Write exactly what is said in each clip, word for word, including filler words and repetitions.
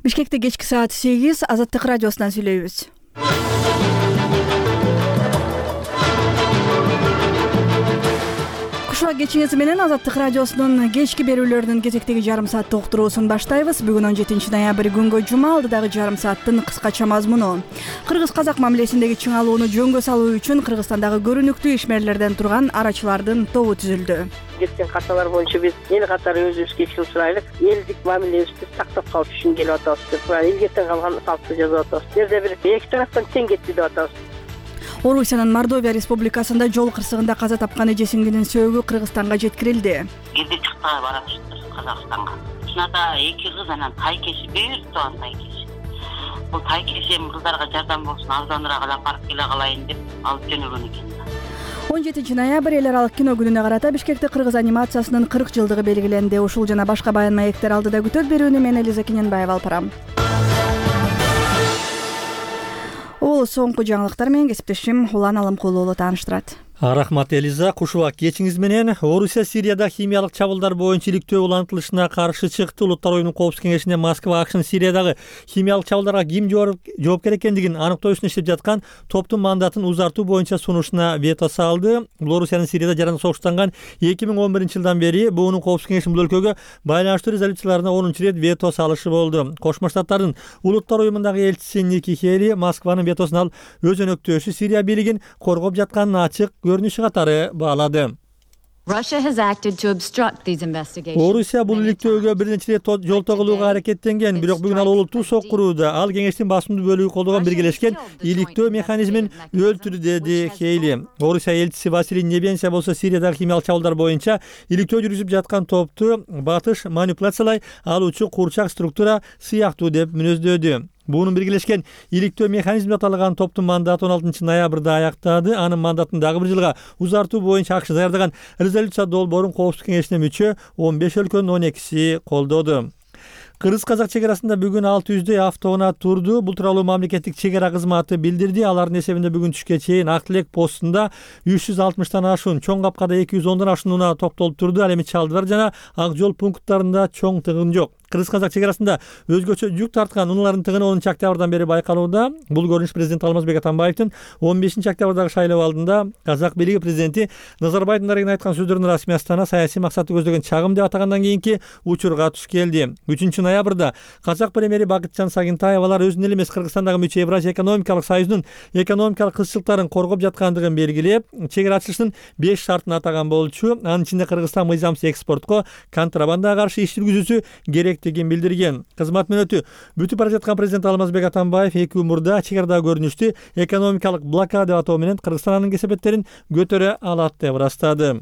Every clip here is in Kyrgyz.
Бишкекте кечки саат сегиз Азаттык радиосунан сүйлөйбүз. Кушуа кечиңиз менен Азаттык радиосунун кечки берүүлөрүнүн кезектеги жарым сааттык уктуруусун баштайбыз. Бүгүн он жетинчи ноябрь күнгө жума, алдыдагы жарым сааттын кыскача мазмуну. Кыргыз-казак мамилесиндеги чыңалууну жөнгө салуу үчүн Кыргызстандагы көрүнүктүү ишмерлерден турган арачылардын тобу түзүлдү. Кеткен каталар боюнча биз эл катары өзүбүзгө ишин сурайлык, элдик мамилебизди сактап калыш үчүн келип атабыз деп, элгетен калган салтты жазып атабыз. Жерде бир эки тараптан тең кетти деп атабыз. Орусиянын Мордовия республикасында жол кырсыгында каза тапкан эже сиңдинин сөөгү Кыргызстанга жеткирилди. Кирди чыкпай баратыштыр Казакстанга. Чынада эки кыз анан тайкеши бир туган тайкеши. Бул тайкешем кыздарга жардам болсун, арзаныраак алып барып келе калайын деп алып жөнөгөн экен. он жетинчи ноябрь эл аралык кино күнүнө карата Бишкекте кыргыз анимациясынын кырк жылдыгы белгиленди. Ушул жана башка баян маектер алдыда күтөт берүүнү мен Элиза Кененбаева алып барам. Ол соңку жаңылыктар менен кесиптешим Улан Алымкулуу уулу тааныштырат. Рахмат Элиза. Кушуа кечиңиз менен. Орусия Сирияда химиялык чабуулдар боюнча иликтөө улантылышына каршы чыкты. Улуттар оюнунун коопсуздук кеңешинде Москва акшын Сириядагы химиялык чабуулдарга ким жоопкер экендигин аныктоо үчүн иштеп жаткан топтун мандатын узартуу боюнча сунушуна вето салды. Бул Орусиянын Сирияда жаран согуштанган эки миң он биринчи жылдан бери буунун коопсуздук кеңеши бул өлкөгө байланыштуу резолюцияларына онунчу ирет вето салышы болду. Кошмо Штаттардын Улуттар оюнундагы элчиси Ники Хейли Москванын ветосун алып өз өнөктөшү Сирия бийлигин коргоп жатканын ачык көрүнүшү катары баалады. Орусия бул иликтөөгө бир нече ирет жол тогулууга аракеттенген, бирок бүгүн ал олуттуу соккурууда ал кеңештин басымдуу бөлүгү колдогон биргелешкен иликтөө механизмин өлтүрдү, деди Хейли. Орусия элчиси Василий Небенся болсо Сириядагы химиялык чабуулдар боюнча иликтөө жүргүзүп жаткан топту батыш манипуляциялай алуучу курчак структура сыяктуу деп мүнөздөдү. Буунун биргелешкен иликтөө механизми аталган топтун мандаты он алтынчы ноябрда аяктады. Анын мандатын дагы бир жылга узартуу боюнча акш даярдаган резолюция долбоорун коопсуздук кеңешине мүчө он беш өлкөнүн он экиси колдоду. Кыргыз-казак чек арасында бүгүн алты жүздөй автоунаа турду. Бул тууралуу мамлекеттик чек ара кызматы билдирди. Алардын эсебинде бүгүн түшкө чейин Ак Тилек постунда үч жүз алтымыштан ашуун, Чоң Капкада эки жүз ондон ашуун унаа топтолуп турду. Ал эми Чалдыбар жана Ак Жол пункттарында чоң тыгын жок. Кыргыз-казак чек арасында өзгөчө жүк тарткан унаалардын тыгыны онунчу октябрдан бери байкалууда. Бул көрүнүш президент Алмазбек Атамбаевдин он бешинчи октябрдагы шайлоо алдында Казак бийлиги президенти Назарбаевдин дарегине айткан сөздөрүн расмий Астана саясий максатты көздөгөн чагым деп атагандан кийинки учурга туш келди. үчүнчү ноябрда Казак премьери Бакытжан Сагынтаев алар өзүнүн эле эмес Кыргызстандагы мүчө Евразия экономикалык союзунун экономикалык кызчылыктарын коргоп жаткандыгын белгилеп, чек ара ачылыштын беш шартын атаган болчу. Анын ичинде Кыргызстан мыйзамсыз экспортко, контрабандага каршы иш жүргүзүүсү керектигин билдирген. Кызмат мүнөтү бүтүп бара жаткан президент Алмазбек Атамбаев эки умурда чек арадагы көрүнүштү экономикалык блокада деп атоо менен Кыргызстандын кесепеттерин көтөрө алат деп ырастады.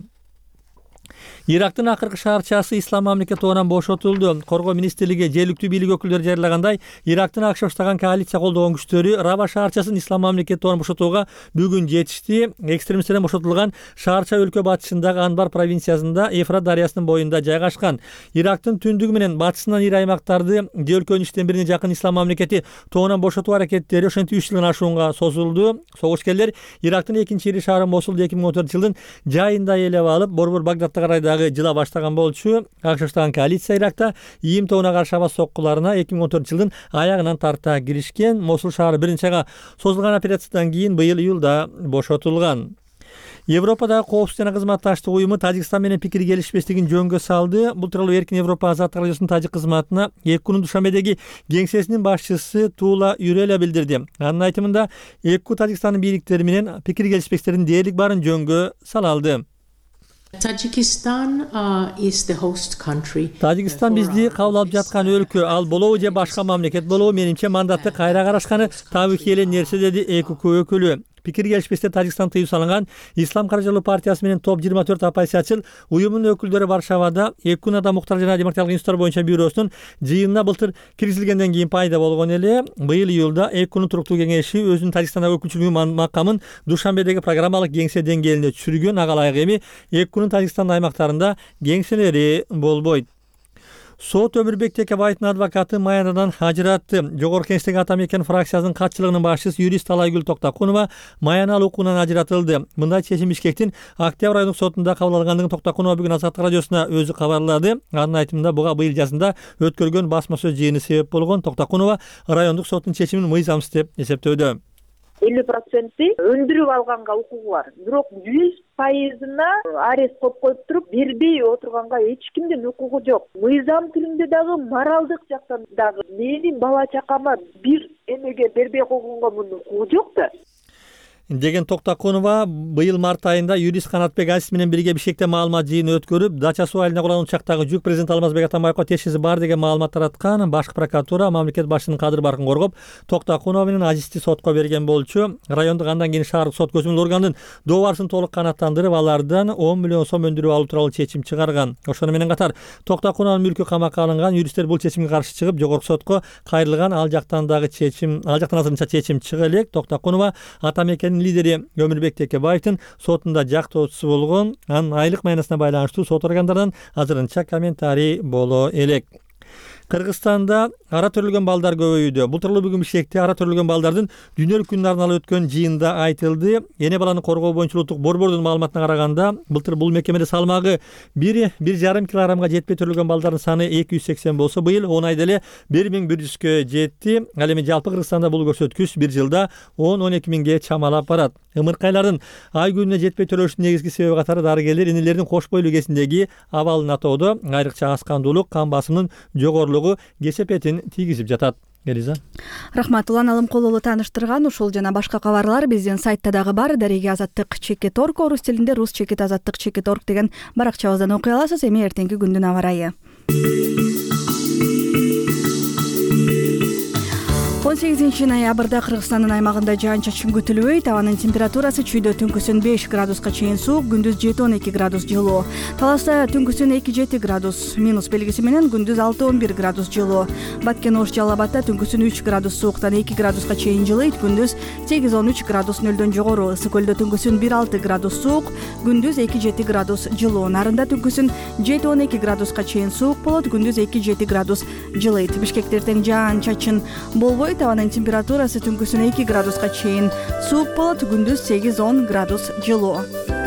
Ирактын акыркы шаарчасы Ислам мамлекет тобунан бошотулду. Коргоо министрлиги жергиликтүү бийлик өкүлдөрү жарыялагандай, Ирактын акш баштаган коалиция колдогон күчтөрү Раба шаарчасын Ислам мамлекет тобунан бошотууга бүгүн жетишти. Экстремисттерден бошотулган шаарча өлкө батышындагы Анбар провинциясында Эфрат дарыясынын боюнда жайгашкан. Ирактын түндүгү менен батышынан ири аймактарды же өлкөнүн иштен бирине жакын Ислам мамлекети тобунан бошотуу аракеттери ошентип үч жылдан ашуунга созулду. Согушкерлер Ирактын экинчи ири шаары Мосулду эки миң он төртүнчү жылдын жайында ээлеп алып, борбор Багдадка карайдагы жыла баштаган болчу. Акш баштаган коалиция Иракта ийим тобуна каршы аба соккуларына эки миң он төртүнчү жылдын аягынан тарта киришкен. Мосул шаары биринчи айга созулган операциядан кийин быйыл июлда бошотулган. Европадагы коопсуздук жана кызматташтык уюму Тажикстан менен пикир келишпестигин жөнгө салды. Бул тууралуу Эркин Европа азаттык радиосунун тажик кызматына эки күнүн Душанбедеги кеңсесинин башчысы Тула Юреля билдирди. Анын айтымында эки Тажикстандын бийликтери менен пикир келишпестиктердин дээрлик барын жөнгө сала алды. Tajikistan uh, is the host country. Тажикстан бизди кабыл алып жаткан өлкө, ал болобу же башка мамлекет болобу менимче мандатты кайра карашканы табигый эле нерсе, деди эки өкүлү. Пикир келишпестер Тажикстан тыюу салынган Ислам каржылуу партиясы менен топ жыйырма төрт оппозициячыл уюмунун өкүлдөрү Варшавада эки күн ада муктар жана демократиялык институттар боюнча бюросунун жыйынына былтыр киргизилгенден кийин пайда болгон эле. Быйыл июлда эки күнүн туруктуу кеңеши өзүнүн Тажикстандагы өкүлчүлүгүнүн макамын Душанбедеги программалык кеңсе деңгээлине түшүргөн. Ага ылайык эми эки күнүн Тажикстандын аймактарында кеңселери болбойт. Сот Өмүрбек Текебаевдин адвокаты Майянадан ажыратты. Жогорку Кеңештеги Ата Мекен фракциясынын катчылыгынын башчысы юрист Талайгүл Токтакунова Майяна укугунан ажыратылды. Мындай чечим Бишкектин Октябрь айындык сотунда кабыл алгандыгын Токтакунова бүгүн Азаттык радиосуна өзү кабарлады. Анын айтымында буга быйыл жазында өткөргөн басма сөз жыйыны себеп болгон. Токтакунова райондук соттун чечимин мыйзамсыз деп эсептөөдө. элүү проценти өндүрүп алганга укугу бар. Бирок жүз пайызына арест коюп коюп туруп бербей отурганга эч кимдин укугу жок. Мыйзам тилинде дагы моралдык жактан дагы менин бала чакама бир эмеге бербей койгонго мунун укугу жок да. Деген Токтакунова быйыл март айында юрист Канатбек Азиз менен бирге Бишкекте маалымат жыйыны өткөрүп, Дача суу айылына курган учактагы жүк президент Алмазбек Атамбаевга тиешеси бар деген маалымат тараткан. Башкы прокуратура мамлекет башчысынын кадыр баркын коргоп, Токтакунова менен Азизди сотко берген болчу. Райондук андан кийин шаардык сот көзөмөл органдын дообарсын толук канааттандырып, алардан он миллион сом өндүрүп алуу тууралуу чечим чыгарган. Ошону менен катар Токтакунованын мүлкү камакка алынган. Юристтер бул чечимге каршы чыгып, жогорку сотко кайрылган. Ал жактан дагы чечим, ал жактан азырынча чечим чыга элек. Токтакунова Ата Мекенин лидери Өмүрбек Текебаевдин сотунда жактоочусу болгон. Анын айлык майнасына байланыштуу сот органдарынан азырынча комментарий боло элек. Кыргызстанда ара төрөлгөн балдар көбөйүүдө. Былтырлуу бүгүн Бишкекте ара төрөлгөн балдардын дүйнөлүк күнүн арналып өткөн жыйында айтылды. Эне баланы коргоо боюнча улуттук борбордун маалыматына караганда, былтыр бул мекемеде салмагы бир бир жарым килограммга жетпей төрөлгөн балдардын саны эки жүз сексен болсо, быйыл он айда эле бир миң бир жүзгө жетти. Ал эми жалпы Кыргызстанда бул көрсөткүч бир жылда он он эки миңге чамалап барат. Ымыркайлардын ай күнүнө жетпей төрөлүшүнүн негизги себеби катары дарыгерлер инелердин кош бойлуу кезиндеги абалын атоодо, айрыкча аскандуулук, кан басымынын жогорулугу кесепетин тийгизип жатат. Элиза. Рахмат, улан Алымкулуулу тааныштырган. Ушул жана башка кабарлар биздин сайтта дагы бар. Дареги азаттык чекит орг, орус тилинде рус чекит азаттык чекит орг деген баракчабыздан окуй аласыз. Эми эртеңки күндүн аба ырайы. он сегизинчи ноябрда Кыргызстандын аймагында жаан-чачын күтүлбөйт. Абанын температурасы чүйдө түнкүсүн беш градуска чейин суук, күндүз жети он эки градус жылуу. Таласта түнкүсүн эки жети градус минус белгиси менен, күндүз алты он бир градус жылуу. Баткен Ош Жалал Абадта түнкүсүн үч градус сууктан эки градуска чейин жылыйт, күндүз сегиз он үч градус нөлдөн жогору. Ысык көлдө түнкүсүн бир алты градус суук, күндүз эки жети градус жылуу. Нарында түнкүсүн жети он эки градуска чейин суук болот, күндүз эки жети градус жылыйт. Бишкекте эртең жаан-чачын болбойт. Абанын температурасы түнкүсүн эки градуска чейин суук болот, күндүз сегиз он градус жылуу.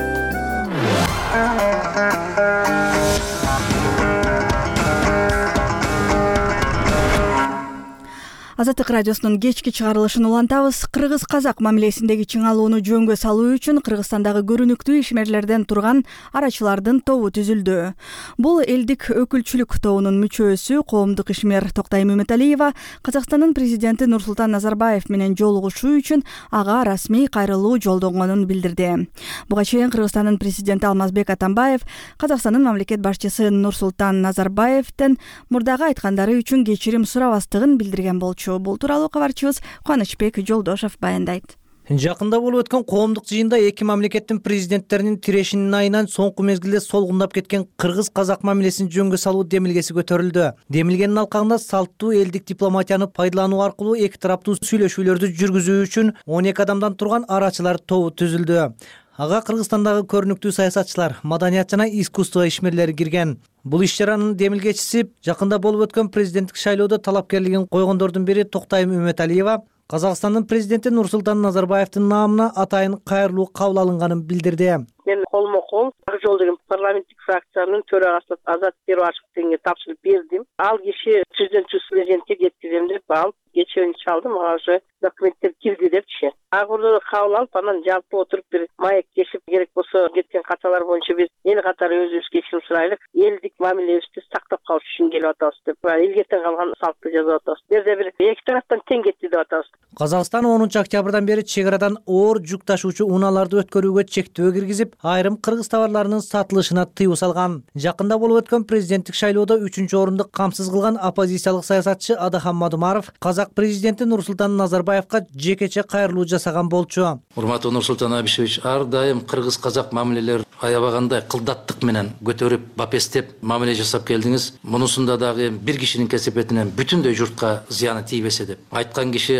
Азаттык радиосунун кечки чыгарылышын улантабыз. Кыргыз-казак мамилесиндеги чыңалууну жөнгө салуу үчүн Кыргызстандагы көрүнүктүү ишмерлерден турган арачылардын тобу түзүлдү. Бул элдик өкүлчүлүк тобунун мүчөсү коомдук ишмер Токтай Мөмөталиева Казакстандын президенти Нурсултан Назарбаев менен жолугушуу үчүн ага расмий кайрылуу жолдонгонун билдирди. Буга чейин Кыргызстандын президенти Алмазбек Атамбаев Казакстандын мамлекет башчысы Нурсултан Назарбаевден мурдагы айткандары үчүн кечирим сурабастыгын билдирген болчу. Бул тууралуу кабарчыбыз Кубанычбек Жолдошов баяндайт. Жакында болуп өткөн коомдук жыйында эки мамлекеттин президенттеринин тирешинин айынан соңку мезгилде солгундап кеткен кыргыз-казак мамилесин жөнгө салуу демилгеси көтөрүлдү. Демилгенин алкагында салттуу элдик дипломатияны пайдалануу аркылуу эки тараптуу сүйлөшүүлөрдү жүргүзүү үчүн он эки адамдан турган арачылар тобу түзүлдү. Ага Кыргызстандагы көрүнүктүү саясатчылар, маданият жана искусство ишмерлери кирген. Бул иш-чаранын демилгечиси жакында болуп өткөн президенттик шайлоодо талапкерлигин койгондордун бири Токтай Мөмөталиева Казакстандын президенти Нурсултан Назарбаевдин наамына атайын кайрылуу кабыл алынганын билдирди. Мен колмо-кол Ак жол деген парламенттик фракциянын төрагасы Азат Перуашев дегенге тапшырып бердим. Ал киши президентчи президентке жеткизем деп алып кечээ чалдым, ага уже документтер кирди депчи. Агырды кабыл алып, анан жалпы отуруп бир маектешип, керек болсо кеткен каталар боюнча биз эл катары өзүбүзгө кечирим сурайлык, элдик мамилебизди сактап калыш үчүн келип атабыз деп, элге тең калган салтты жазып атабыз. Бирде бир эки тараптан тең кетти деп атабыз. Казакстан онунчу октябрдан бери чек арадан оор жүк ташуучу унааларды өткөрүүгө чектөө киргизип, айрым кыргыз товарларынын сатылышына тыюу салган. Жакында болуп өткөн президенттик шайлоодо үчүнчү орунду камсыз кылган оппозициялык саясатчы Адахан Мадумаров казак президенти Нурсултан Назарбаевга жекече кайрылуу жасаган болчу. Урматтуу Нурсултан Абишевич, ар дайым кыргыз-казак мамилелер аябагандай кылдаттык менен көтөрүп, бапестеп мамиле жасап келдиңиз. Мунусунда дагы бир кишинин кесепетинен бүтүндөй журтка зыяны тийбесе деп. Айткан киши айтканын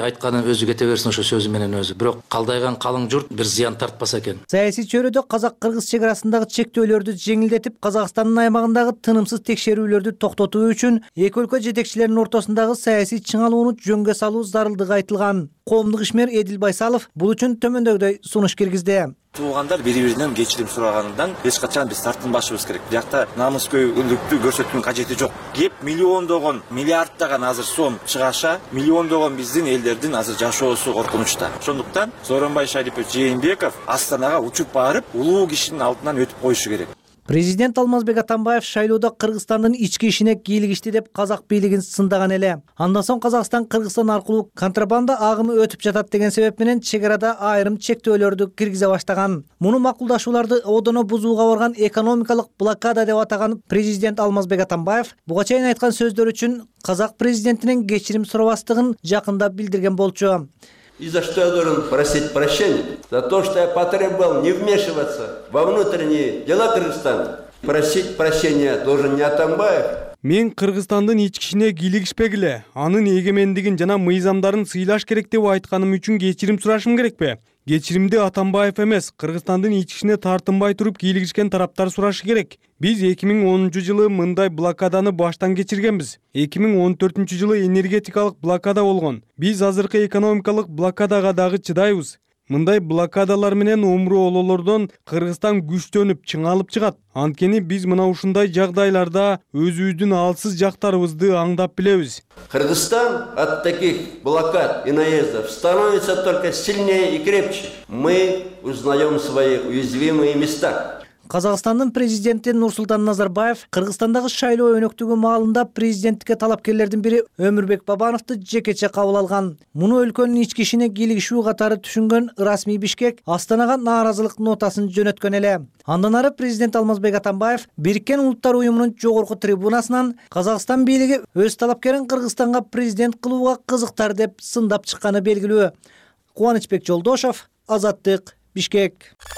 өзү кете берсин ошо сөзү менен өзү. Бирок калдайган калың журт бир зыян тартпаса экен. Саясий чөйрөдө казак-кыргыз чек арасындагы чектөөлөрдү жеңилдетип, Казакстандын аймагындагы тынымсыз текшерүүлөрдү токтотуу үчүн эки өлкө жетекчилеринин ортосундагы саясий чыңалууну жөнгө салуу зарылдыгы айтылган. Коомдук ишмер Эдил Байсалов бул үчүн төмөндөгүдөй сунуш киргизди. Туугандар бири-биринен кечирим сураганынан эч качан биз тартынбашыбыз керек. Биякта намыскөйлүктү көрсөтүүнүн кажети жок. Кеп миллиондогон, миллиарддаган азыр сом чыгаша, миллиондогон биздин элдердин азыр жашоосу коркунучта. Ошондуктан Сооронбай Шарипович Жээнбеков Астанага учуп барып, улуу кишинин алдынан өтүп коюшу керек. Президент Алмазбек Атамбаев шайлоодо Кыргызстандын ички ишине кийлигишти деп казак бийлигин сындаган эле. Андан соң Казакстан Кыргызстан аркылуу контрабанда агымы өтүп жатат деген себеп менен чек арада айрым чектөөлөрдү киргизе баштаган. Муну макулдашууларды одоно бузууга барган экономикалык блокада деп атаган президент Алмазбек Атамбаев буга чейин айткан сөздөр үчүн казак президентинен кечирим сурабастыгын жакында билдирген болчу. И за что я должен просить прощения? За то, что я потребовал не вмешиваться во внутренние дела Кыргызстана. Просить прощения должен не Атамбаев. Мен Кыргызстандын ички ишине кийлигишпегиле, анын эгемендигин жана мыйзамдарын сыйлаш керек деп айтканым үчүн кечирим сурашым керекпи? Кечиримди Атамбаев эмес, Кыргызстандын ички ишине тартынбай туруп кийлигишкен тараптар сурашы керек. Биз эки миң онунчу жылы мындай блокаданы баштан кечиргенбиз. эки миң он төртүнчү жылы энергетикалык блокада болгон. Биз азыркы экономикалык блокадага дагы чыдайбыз. Мындай блокадалар менен омуроололордон Кыргызстан күчтөнүп, чыңалып чыгат. Анткени биз мына ушундай жагдайларда өзүбүздүн алсыз жактарыбызды аңдап билебиз. Кыргызстан от таких блокад и наездов становится только сильнее и крепче. Мы узнаем свои уязвимые места. Казакстандын президенти Нурсултан Назарбаев Кыргызстандагы шайлоо өнөктүгү маалында президенттикке талапкерлердин бири Өмүрбек Бабановду жекече кабыл алган. Муну өлкөнүн ички ишине кийлигишүү катары түшүнгөн расмий Бишкек Астанага нааразылык нотасын жөнөткөн эле. Андан ары президент Алмазбек Атамбаев Бириккен Улуттар уюмунун жогорку трибунасынан Казакстан бийлиги өз талапкерин Кыргызстанга президент кылууга кызыктар деп сындап чыкканы белгилүү. Кубанычбек Жолдошов, Азаттык, Бишкек.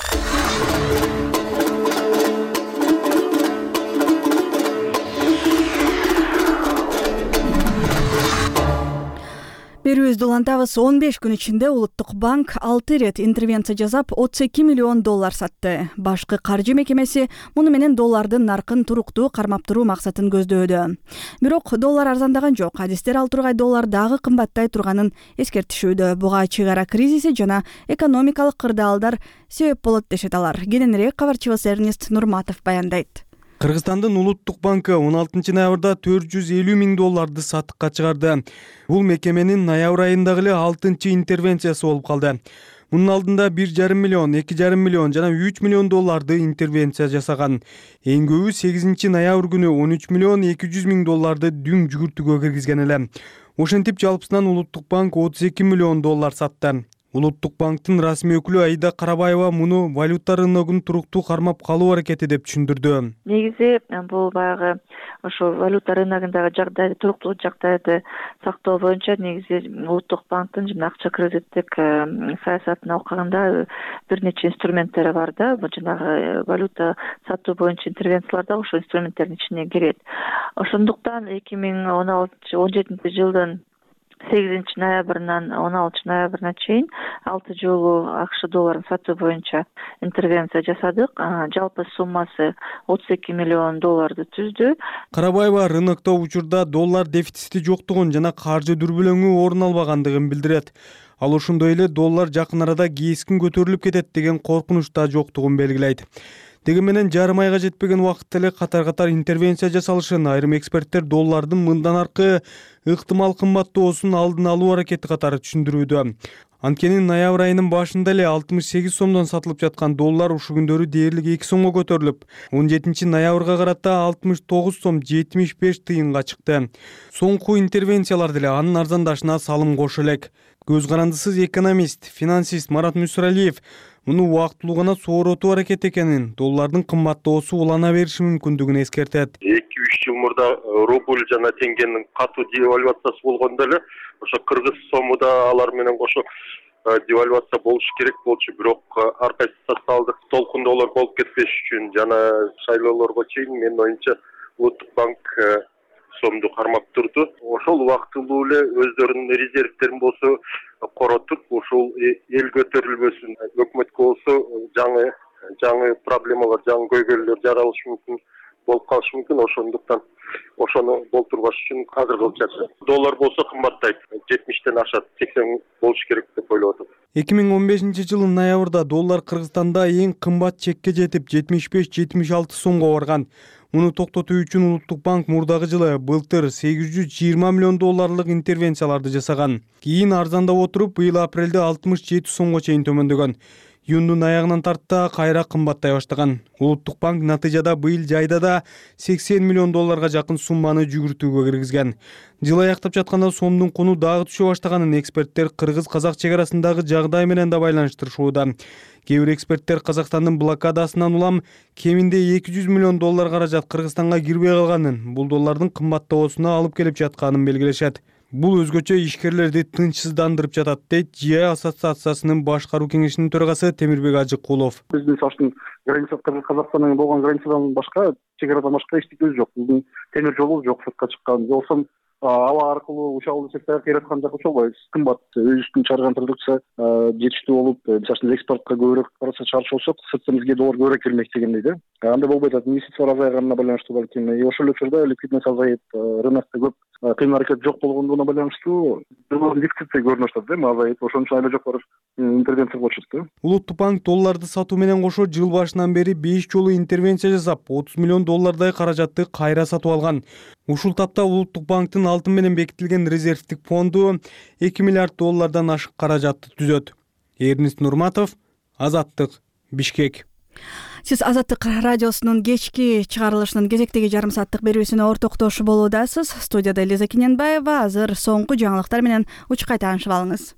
Берүүбүздү улантабыз. он беш күн ичинде Улуттук банк алты ирет интервенция жасап отуз эки миллион доллар сатты. Башкы каржы мекемеси муну менен доллардын наркын туруктуу кармап туруу максатын көздөөдө. Бирок доллар арзандаган жок. Адистер ал тургай доллар дагы кымбаттай турганын эскертишүүдө. Буга чек ара кризиси жана экономикалык кырдаалдар себеп болот дешет алар. Кененирээк кабарчыбыз Эрнест Нурматов баяндайт. Кыргызстандын Улуттук банкы он алтынчы ноябрда төрт жүз элүү миң долларды сатыкка чыгарды. Бул мекеменин ноябрь айындагы эле алтынчы интервенциясы болуп калды. Мунун алдында бир жарым миллион, эки жарым миллион жана үч миллион долларды интервенция жасаган. Эң көбү сегизинчи ноябрь күнү он үч миллион эки жүз миң долларды дүң жүгүртүүгө киргизген эле. Ошентип жалпысынан Улуттук банк отуз эки миллион доллар сатты. Улуттук банктын расмий өкүлү Аида Карабаева муну валюта рыногун туруктуу кармап калуу аракети деп түшүндүрдү. Негизи бул баягы ошо валюта рыногундагы жагдайды, туруктуу жагдайды сактоо боюнча негизи Улуттук банктын жана акча кредиттик саясатына окуганда бир нече инструменттери бар да. Бул жанагы валюта сатуу боюнча интервенциялар да ошол инструменттердин ичине кирет. Ошондуктан эки миң он алтынчы он жетинчи жылдын сегизинчи ноябрынан он алтынчы ноябрына чейин алты жолу АКШ долларын сатуу боюнча интервенция жасадык. Жалпы суммасы отуз эки миллион долларды түздү. Карабаева рынокто учурда доллар дефицити жоктугун жана каржы дүрбөлөңү орун албагандыгын билдирет. Ал ошондой эле доллар жакын арада кескин көтөрүлүп кетет деген коркунуч да жоктугун белгилейт. Деги менен жарым айга жетпеген убакытта эле катар-катар интервенция жасалышын айрым эксперттер доллардын мындан аркы ыктымал кымбаттоосун алдын алуу аракети катары түшүндүрүүдө. Анткени ноябрь айынын башында эле алтымыш сегиз сомдон сатылып жаткан доллар ушул күндөрү дээрлик эки сомго көтөрүлүп, он жетинчи ноябрга карата алтымыш тогуз сом жетимиш беш тыйынга чыкты. Соңку интервенциялар деле анын арзандашына салым кошу элек. Көз карандысыз экономист, финансист Марат Мүсүралиев муну убактылуу гана сооротуу аракет экенин, доллардын кымбаттоосу улана бериши мүмкүндүгүн эскертет. эки үч жыл мурда рубль жана теңгенин катуу девальвациясы болгондо эле ошо кыргыз сому да алар менен кошо девальвация болушу керек болчу. Бирок ар кайсы социалдык толкундоолор болуп кетпеш үчүн жана шайлоолорго чейин менин оюмча Улуттук банк сомду кармап турду. Ошол убактылуу эле өздөрүнүн резервтерин болсо коротуп ушул эл көтөрүлбөсүн, өкмөткө болсо жаңы жаңы проблемалар, жаңы көйгөйлөр жаралышы мүмкүн болуп калышы мүмкүн. Ошондуктан ошону болтурбаш үчүн азыр кылып жатышат. Доллар болсо кымбаттайт, жетимиштен ашат, сексен болуш керек деп ойлоп атат. эки миң он бешинчи жылдын ноябрда доллар Кыргызстанда эң кымбат чекке жетип жетимиш беш жетимиш алты сомго барган. Муну токтотуу үчүн Улуттук банк мурдагы жылы былтыр сегиз жүз жыйырма миллион долларлык интервенцияларды жасаган. Кийин арзандап отуруп, быйыл апрелде алтымыш жети сомго чейин төмөндөгөн. Июндун аягынан тарта кайра кымбаттай баштаган. Улуттук банк натыйжада быйыл жайда да сексен миллион долларга жакын сумманы жүгүртүүгө киргизген. Жыл аяктап жатканда сомдун куну дагы түшө баштаганын эксперттер кыргыз-казак чек арасындагы жагдай менен да байланыштырышууда. Кээ бир эксперттер Казакстандын блокадасынан улам кеминде эки жүз миллион доллар каражат Кыргызстанга кирбей калганын, бул доллардын кымбаттоосуна алып келип жатканын белгилешет. Бул өзгөчө ишкерлерди тынчсыздандырып жатат, дейт ЖИА ассоциациясынын башкаруу кеңешинин төрагасы Темирбек Ажыкулов. Биздин мисалы граница Казакстандан болгон границадан башка, чек арадан башка эчтеке жок. Биздин темир жолу жок, сыртка чыккан. Болсо аба аркылуу учак алып чек кыйраткан жак учалбайбыз. Кымбат, өзүбүздүн чыгарган продукция жетиштүү болуп, мисалы экспортко көбүрөөк каражат чыгарчу болсок, сырттан бизге доллар көбүрөөк келмек дегендей да. Андай болбой атат, инвестициялар азайганына байланыштуу балким. Ошол эле учурда ликвидность азайып, рынокто көп кыйын аракет жок болгондугуна байланыштуу доллардын дефицити көрүнүп атат да, азайып. Ошон үчүн айла жоктор интервенция болчу да. Улуттук банк долларды сатуу менен кошо жыл башынан бери беш жолу интервенция жасап, отуз миллион доллардай каражатты кайра сатып алган. Ушул тапта Улуттук банктын алтын менен бекитилген резервдик фонду эки миллиард доллардан ашык каражатты түзөт. Эрнест Нурматов, Азаттык, Бишкек. Сиз Азаттык радиосунун кечки чыгарылышынын кезектеги жарым сааттык берүүсүнө ортоктош болуудасыз. Студияда Элиза Кененбаева. Азыр соңку жаңылыктар менен учкай таанышып алыңыз.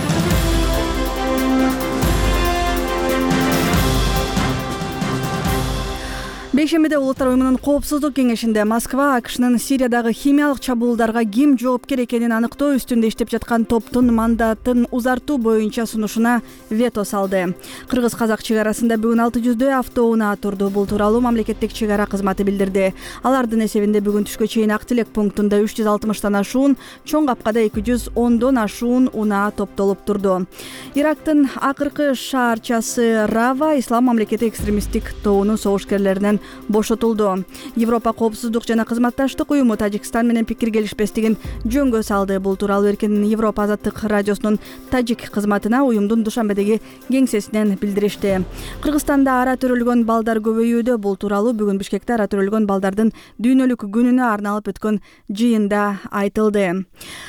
Бейшембиде Улуттар уюмунун коопсуздук кеңешинде Москва АКШнын Сириядагы химиялык чабуулдарга ким жоопкер экенин аныктоо үстүндө иштеп жаткан топтун мандатын узартуу боюнча сунушуна вето салды. Кыргыз-казак чек арасында бүгүн алты жүздөй автоунаа турду. Бул тууралуу мамлекеттик чек ара кызматы билдирди. Алардын эсебинде бүгүн түшкө чейин Ак Тилек пунктунда үч жүз алтымыштан ашуун, Чоң Капкада эки жүз ондон ашуун унаа топтолуп турду. Ирактын акыркы шаарчасы Рава ислам мамлекети экстремисттик тобунун согушкерлеринен бошотулду. Европа коопсуздук жана кызматташтык уюму Тажикстан менен пикир келишпестигин жөнгө салды. Бул тууралуу Эркин Европа азаттык радиосунун тажик кызматына уюмдун Душанбедеги кеңсесинен билдиришти. Кыргызстанда ара төрөлгөн балдар көбөйүүдө. Бул тууралуу бүгүн Бишкекте ара төрөлгөн балдардын дүйнөлүк күнүнө арналып өткөн жыйында айтылды.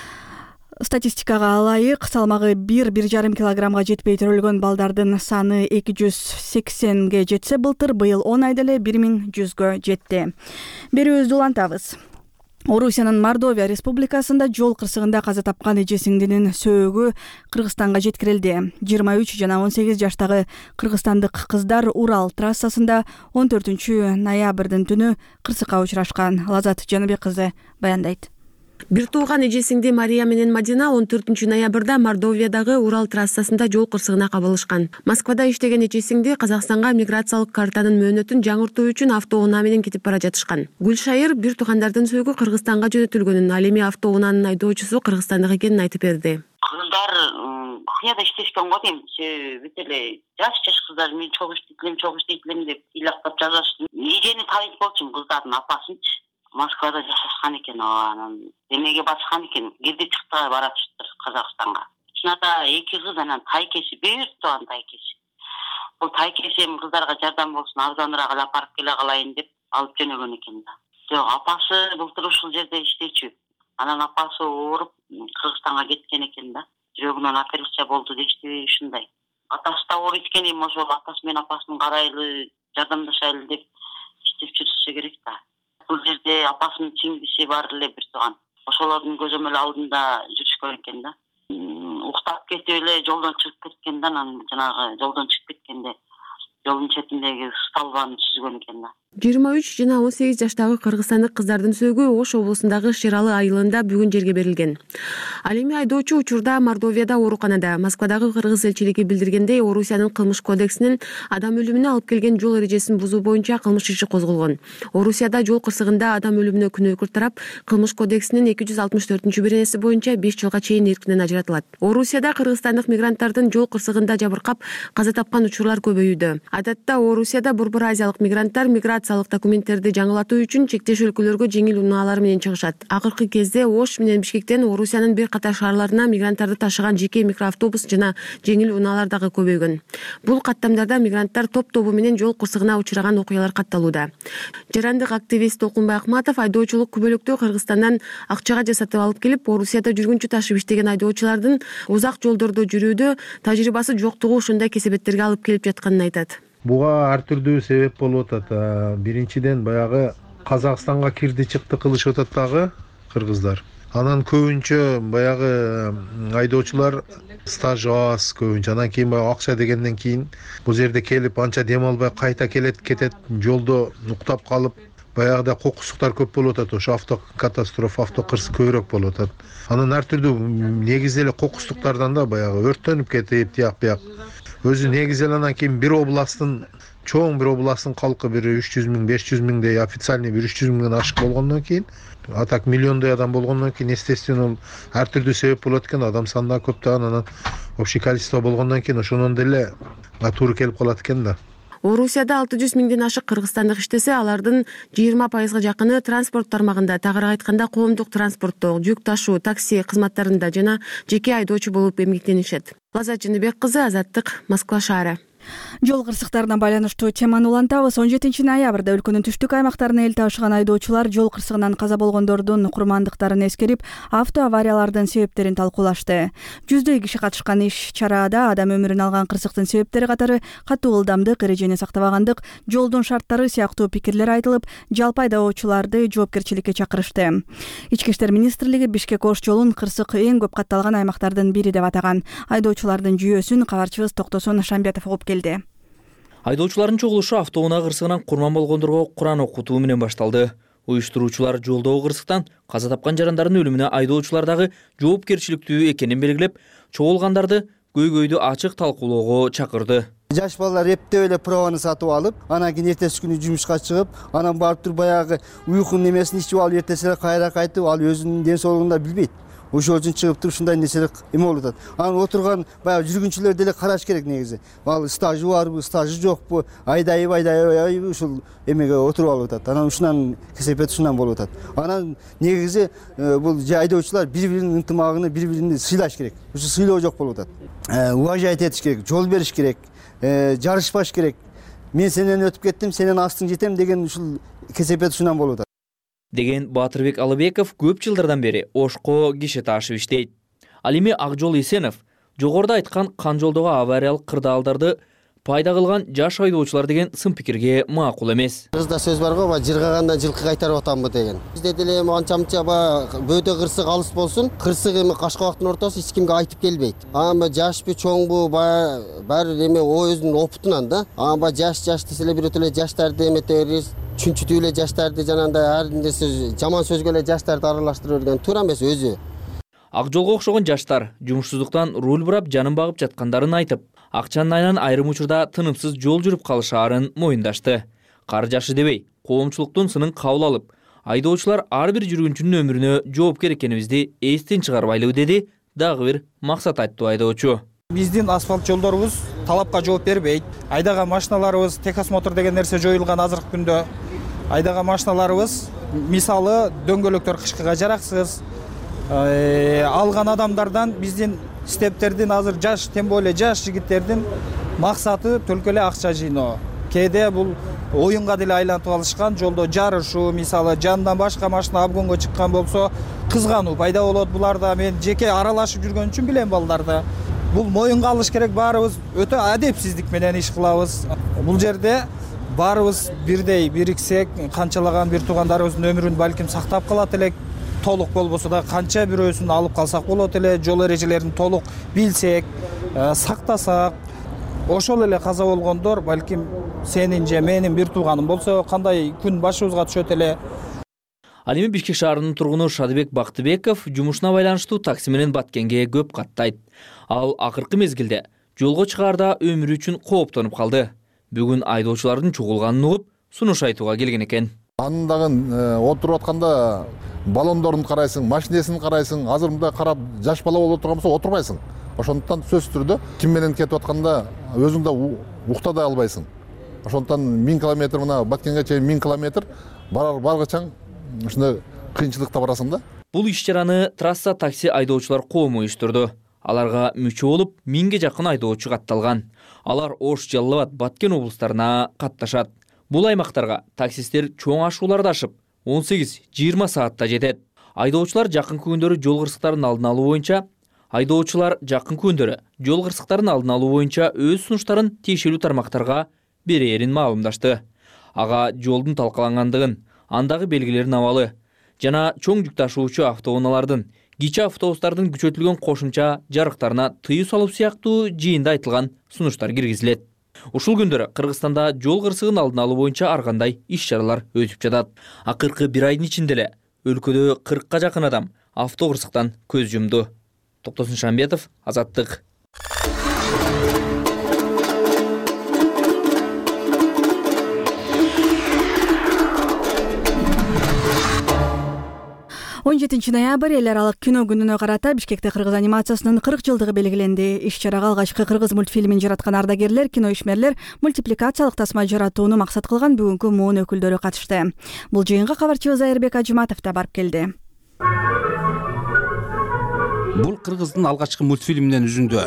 Статистикага ылайык салмагы бир бир жарым килограммга жетпей төрөлгөн балдардын саны эки жүз сексенге жетсе, былтыр быйыл он айда эле бир миң жүзгө жетти. Берүүбүздү улантабыз. Орусиянын Мордовия республикасында жол кырсыгында каза тапкан эже сиңдинин сөөгү Кыргызстанга жеткирилди. жыйырма үч жана он сегиз жаштагы кыргызстандык кыздар Урал трассасында он төртүнчү ноябрдын түнү кырсыкка учурашкан. Лазат Жаныбек кызы баяндайт. Бир тууган эжесиңди Мария менен Мадина он төртүнчү ноябрда Мордовиядагы Урал трассасында жол кырсыгына кабылышкан. Москвада иштеген эжесиңди Казакстанга миграциялык картанын мөөнөтүн жаңыртуу үчүн автоунаа менен кетип бара жатышкан. Гүлшайыр бир туугандардын сөөгү Кыргызстанга жөнөтүлгөнүн, ал эми автоунаанын айдоочусу кыргызстандык экенин айтып берди. Кыздар кыяда иштешкен го дейм. Бүт эле жаш жаш кыздар мен чогуу иштейтилем, чогуу иштейтилем деп ыйлактап жазышты. Эжени тааныйт болчумун, кыздардын апасынчы. Москвада жашашкан экен, анан эмеге баскан экен, кирди чыктыга баратыштыр Казакстанга. Чынында эки кыз анан тайкеси, бир тууган тайкеси. Бул тайкесим кыздарга жардам болсун, арзаныраак алып барып келе калайын деп алып жөнөгөн экен да. Жок, апасы былтыр ушул жерде иштечү. Анан апасы ооруп Кыргызстанга кеткен экен да. Жүрөгүнөн операция болду дешти, ушундай. Атасы да ооруйт экен, эми ошол атасы менен апасын карайлы, жардамдашайлы деп иштеп жүрүшү керек да. Бул жерде апасынын чиңдиси бар эле бир тууган. Ошолордун көзөмөл алдында жүрүшкөн экен да. Уктап кетип эле жолдон чыгып кеткен да, анан жанагы жолдон чыгып кеткенде жолдун четиндеги столбаны сүзгөн экен да. жыйырма үч жана он сегиз жаштагы кыргызстандык кыздардын сөөгү Ош облусундагы Шералы айылында бүгүн жерге берилген. Ал эми айдоочу учурда Мордовияда ооруканада. Москвадагы кыргыз элчилиги билдиргендей, Орусиянын кылмыш кодексинин адам өлүмүнө алып келген жол эрежесин бузуу боюнча кылмыш иши козголгон. Орусияда жол кырсыгында адам өлүмүнө күнөөкөр тарап кылмыш кодексинин эки жүз алтымыш төртүнчү беренеси боюнча беш жылга чейин эркинен ажыратылат. Орусияда кыргызстандык мигранттардын жол кырсыгында жабыркап каза тапкан учурлар көбөйүүдө. Адатта Орусияда борбор азиялык мигранттар миграциялык документтерди жаңылатуу үчүн чектеш өлкөлөргө жеңил унаалар менен чыгышат. Акыркы кезде Ош менен Бишкектен Орусиянын бир катар шаарларына мигранттарды ташыган жеке микроавтобус жана жеңил унаалар дагы көбөйгөн. Бул каттамдарда мигранттар топ-тобу менен жол кырсыгына учураган окуялар катталууда. Жарандык активист Толкунбай Акматов айдоочулук күбөлүктү Кыргызстандан акчага жасатып алып келип, Орусияда жүргүнчү ташып иштеген айдоочулардын узак жолдордо жүрүүдө тажрыйбасы жоктугу ушундай кесепеттерге алып келип жатканын айтат. Буга ар түрдүү себеп болуп атат. Биринчиден баягы Казакстанга кирди чыкты кылышып атат дагы кыргыздар. Анан көбүнчө баягы айдоочулар стажы аз көбүнчө. Анан кийин баягы акча дегенден кийин бул жерде келип анча дем албай кайта келет кетет, жолдо уктап калып, баягыда кокусуктар көп болуп атат. Ошо автокатастрофа, автокырсык көбүрөөк болуп атат. Анан ар түрдүү негизи эле кокустуктардан да баягы өрттөнүп кетип, тияк бияк. Өзү негизи эле анан кийин бир областтын чоң бир областтын калкы бир үч жүз миң, беш жүз миңдей официальный бир үч жүз миңден ашык болгондон кийин, а так миллиондой адам болгондон кийин, естественно, ар түрдүү себеп болот экен, адам саны да көптөгөн, анан общий количество болгондон кийин ошондон деле туура келип калат экен да. Орусияда алты жүз миңден ашык кыргызстандык иштесе, алардын жыйырма пайызга жакыны транспорт тармагында, тагыраак айтканда коомдук транспортто, жүк ташуу, такси кызматтарында жана жеке айдоочу болуп эмгектенишет. Лаззат Жыныбек кызы, Азаттык, Москва шаары. Жол кырсыктарына байланыштуу теманы улантабыз. он жетинчи ноябрда өлкөнүн түштүк аймактарына эл ташыган айдоочулар жол кырсыгынан каза болгондордун курмандыктарын эскерип, авто авариялардын себептерин талкуулашты. Жүздөй киши катышкан иш-чарада адам өмүрүн алган кырсыктын себептери катары катуу ылдамдык, эрежени сактабагандык, жолдун шарттары сыяктуу пикирлер айтылып, жалпы айдоочуларды жоопкерчиликке чакырышты. Ички иштер министрлиги Бишкек-Ош жолун кырсык эң көп катталган аймактардын бири деп атаган. Айдоочулардын жүйөсүн кабарчыбыз Токтосун Шамбетов окуп келди. Айдоочулардын чогулушу автоунаа кырсыгынан курман болгондорго Куран окутуу менен башталды. Уюштуруучулар жолдогу кырсыктан каза тапкан жарандардын өлүмүнө айдоочулар дагы жоопкерчиликтүү экенин белгилеп, чогулгандарды көйгөйдү ачык талкуулоого чакырды. Жаш балдар эптеп эле праваны сатып алып, анан кийин эртеси күнү жумушка чыгып, анан барып туруп баягы уйкунун немесин ичип алып эртеси кайра кайтып, ал өзүнүн ден соолугун да билбейт. Ошол үчүн чыгып туруп ушундай нерселер эме болуп атат. Анан отурган баягы жүргүнчүлөр деле караш керек негизи. Ал стажы барбы, стажы жокпу, айдайбы, айдайбы ушул эмеге отуруп алып атат. Анан ушунан кесепет ушунан болуп атат. Анан негизи бул айдоочулар бири-биринин ынтымагын, бири-биrini сыйлаш керек. Ушу сыйлоо жок болуп атат. Уважать этиш керек, жол бериш керек, жарышпаш керек. Мен сенен өтүп кеттим, сенен астың жетем деген ушул кесепет ушунан болуп атат. Деген Батырбек Алыбеков көп жылдардан бери Ошко киши ташып иштейт. Ал эми Акжол Эсенов жогоруда айткан кан жолдогу авариялык кырдаалдарды пайда кылган жаш айдоочулар деген сын пикирге макул эмес. Кыргызда сөз бар го, жыргагандан жылкы кайтарып атамбы деген. Бизде деле эми анча-мынча бөөдө кырсык алыс болсун, кырсык эми Кашкабактын ортосу эч кимге айтып келбейт. Ама жашпы, чоңбу, баары эме өзүнүн опытунан да. Ама жаш-жаш деселе бирөө эле жаштарды эметебиз, чүнчүтүү эле жаштарды жанагындай ар нерсе жаман сөзгө эле жаштарды аралаштырып берген туура эмес өзү. Акжолго окшогон жаштар жумушсуздуктан руль бурап жанын багып жаткандарын айтып, акчанын айынан айрым учурда тынымсыз жол жүрүп калышаарын моюндашты. Кар жашы дебей, коомчулуктун сынын кабыл алып, айдоочулар ар бир жүргүнчүнүн өмүрүнө жоопкер экенибизди эстен чыгарбайлы деди дагы бир максат айттуу айдоочу. Биздин асфальт жолдорубуз талапка жооп бербейт. Айдаган машиналарыбыз, техосмотр деген нерсе жоюлган азыркы күндө. Айдаган машиналарыбыз мисалы дөңгөлөктөр кышкыга жараксыз. Алган адамдардан биздин стептердин азыр жаш, тем более жаш жигиттердин максаты төлкө эле акча жыйноо. Кээде бул оюнга деле айлантып алышкан, жолдо жарышуу, мисалы жандан башка машина обгонго чыккан болсо, кызгануу пайда болот. Буларда мен жеке аралашып жүргөн үчүн билем балдарды. Бул моюнга алыш керек, баарыбыз өтө адепсиздик менен иш кылабыз. Бул жерде баарыбыз бирдей бириксек, канчалаган бир туугандарыбыздын өмүрүн балким сактап калат элек. Толук болбосо да канча бирөөсүн алып калсак болот эле, жол эрежелерин толук билсек, сактасак, ошол эле каза болгондор балким сенин же менин бир тууганым болсо кандай күн башыбызга түшөт эле. Ал эми Бишкек шаарынын тургуну Шадыбек Бактыбеков жумушуна байланыштуу такси менен Баткенге көп каттайт. Ал акыркы мезгилде жолго чыгаарда өмүрү үчүн кооптонуп калды. Бүгүн айдоочулардын чогулганын угуп, сунуш айтууга келген экен. Анын дагы отуруп атканда баллондорун карайсың, машинесин карайсың, азыр мындай карап жаш бала болуп турган болсо отурбайсың. Ошондуктан сөзсүз түрдө ким менен кетип атканда өзүң да уктадай албайсың. Ошондуктан миң километр мына Баткенге чейин миң километр барар баргычаң ушундай кыйынчылыкта барасың да. Бул иш-чараны трасса такси айдоочулар коому уюштурду. Аларга мүчө болуп миңге жакын айдоочу катталган. Алар Ош, Жалал Абад, Баткен облустарына катташат. Бул аймактарга таксисттер чоң ашууларды ашып, он сегиз жыйырма саатта жетет. Айдоочулар жакынкы күндөрү жол кырсыктарын алдын алуу боюнча Айдоочулар жакынкы күндөрү жол кырсыктарын алдын алуу боюнча өз сунуштарын тиешелүү тармактарга берээрин маалымдашты. Ага жолдун талкалангандыгын, андагы белгилерин абалы жана чоң жүк ташуучу автоунаалардын, кичи автобустардын күчөтүлгөн кошумча жарыктарына тыюу салуу сыяктуу жыйында айтылган сунуштар киргизилет. Ушул күндөрү Кыргызстанда жол кырсыгын алдын алуу боюнча ар кандай иш-чаралар өтүп жатат. Акыркы бир айдын ичинде эле өлкөдө кыркка жакын адам авто кырсыктан көз жумду. Токтосун Шамбетов, Азаттык. он жетинчи ноябрь эл аралык кино күнүнө карата Бишкекте кыргыз анимациясынын кырк жылдыгы белгиленди. Иш-чарага алгачкы кыргыз мультфильмин жараткан ардагерлер, кино ишмерлер мультипликациялык тасма жаратууну максат кылган бүгүнкү муун өкүлдөрү катышты. Бул жыйынга кабарчыбыз Айырбек Ажыматов да барып келди. Бул кыргыздын алгачкы мультфильминен үзүндү.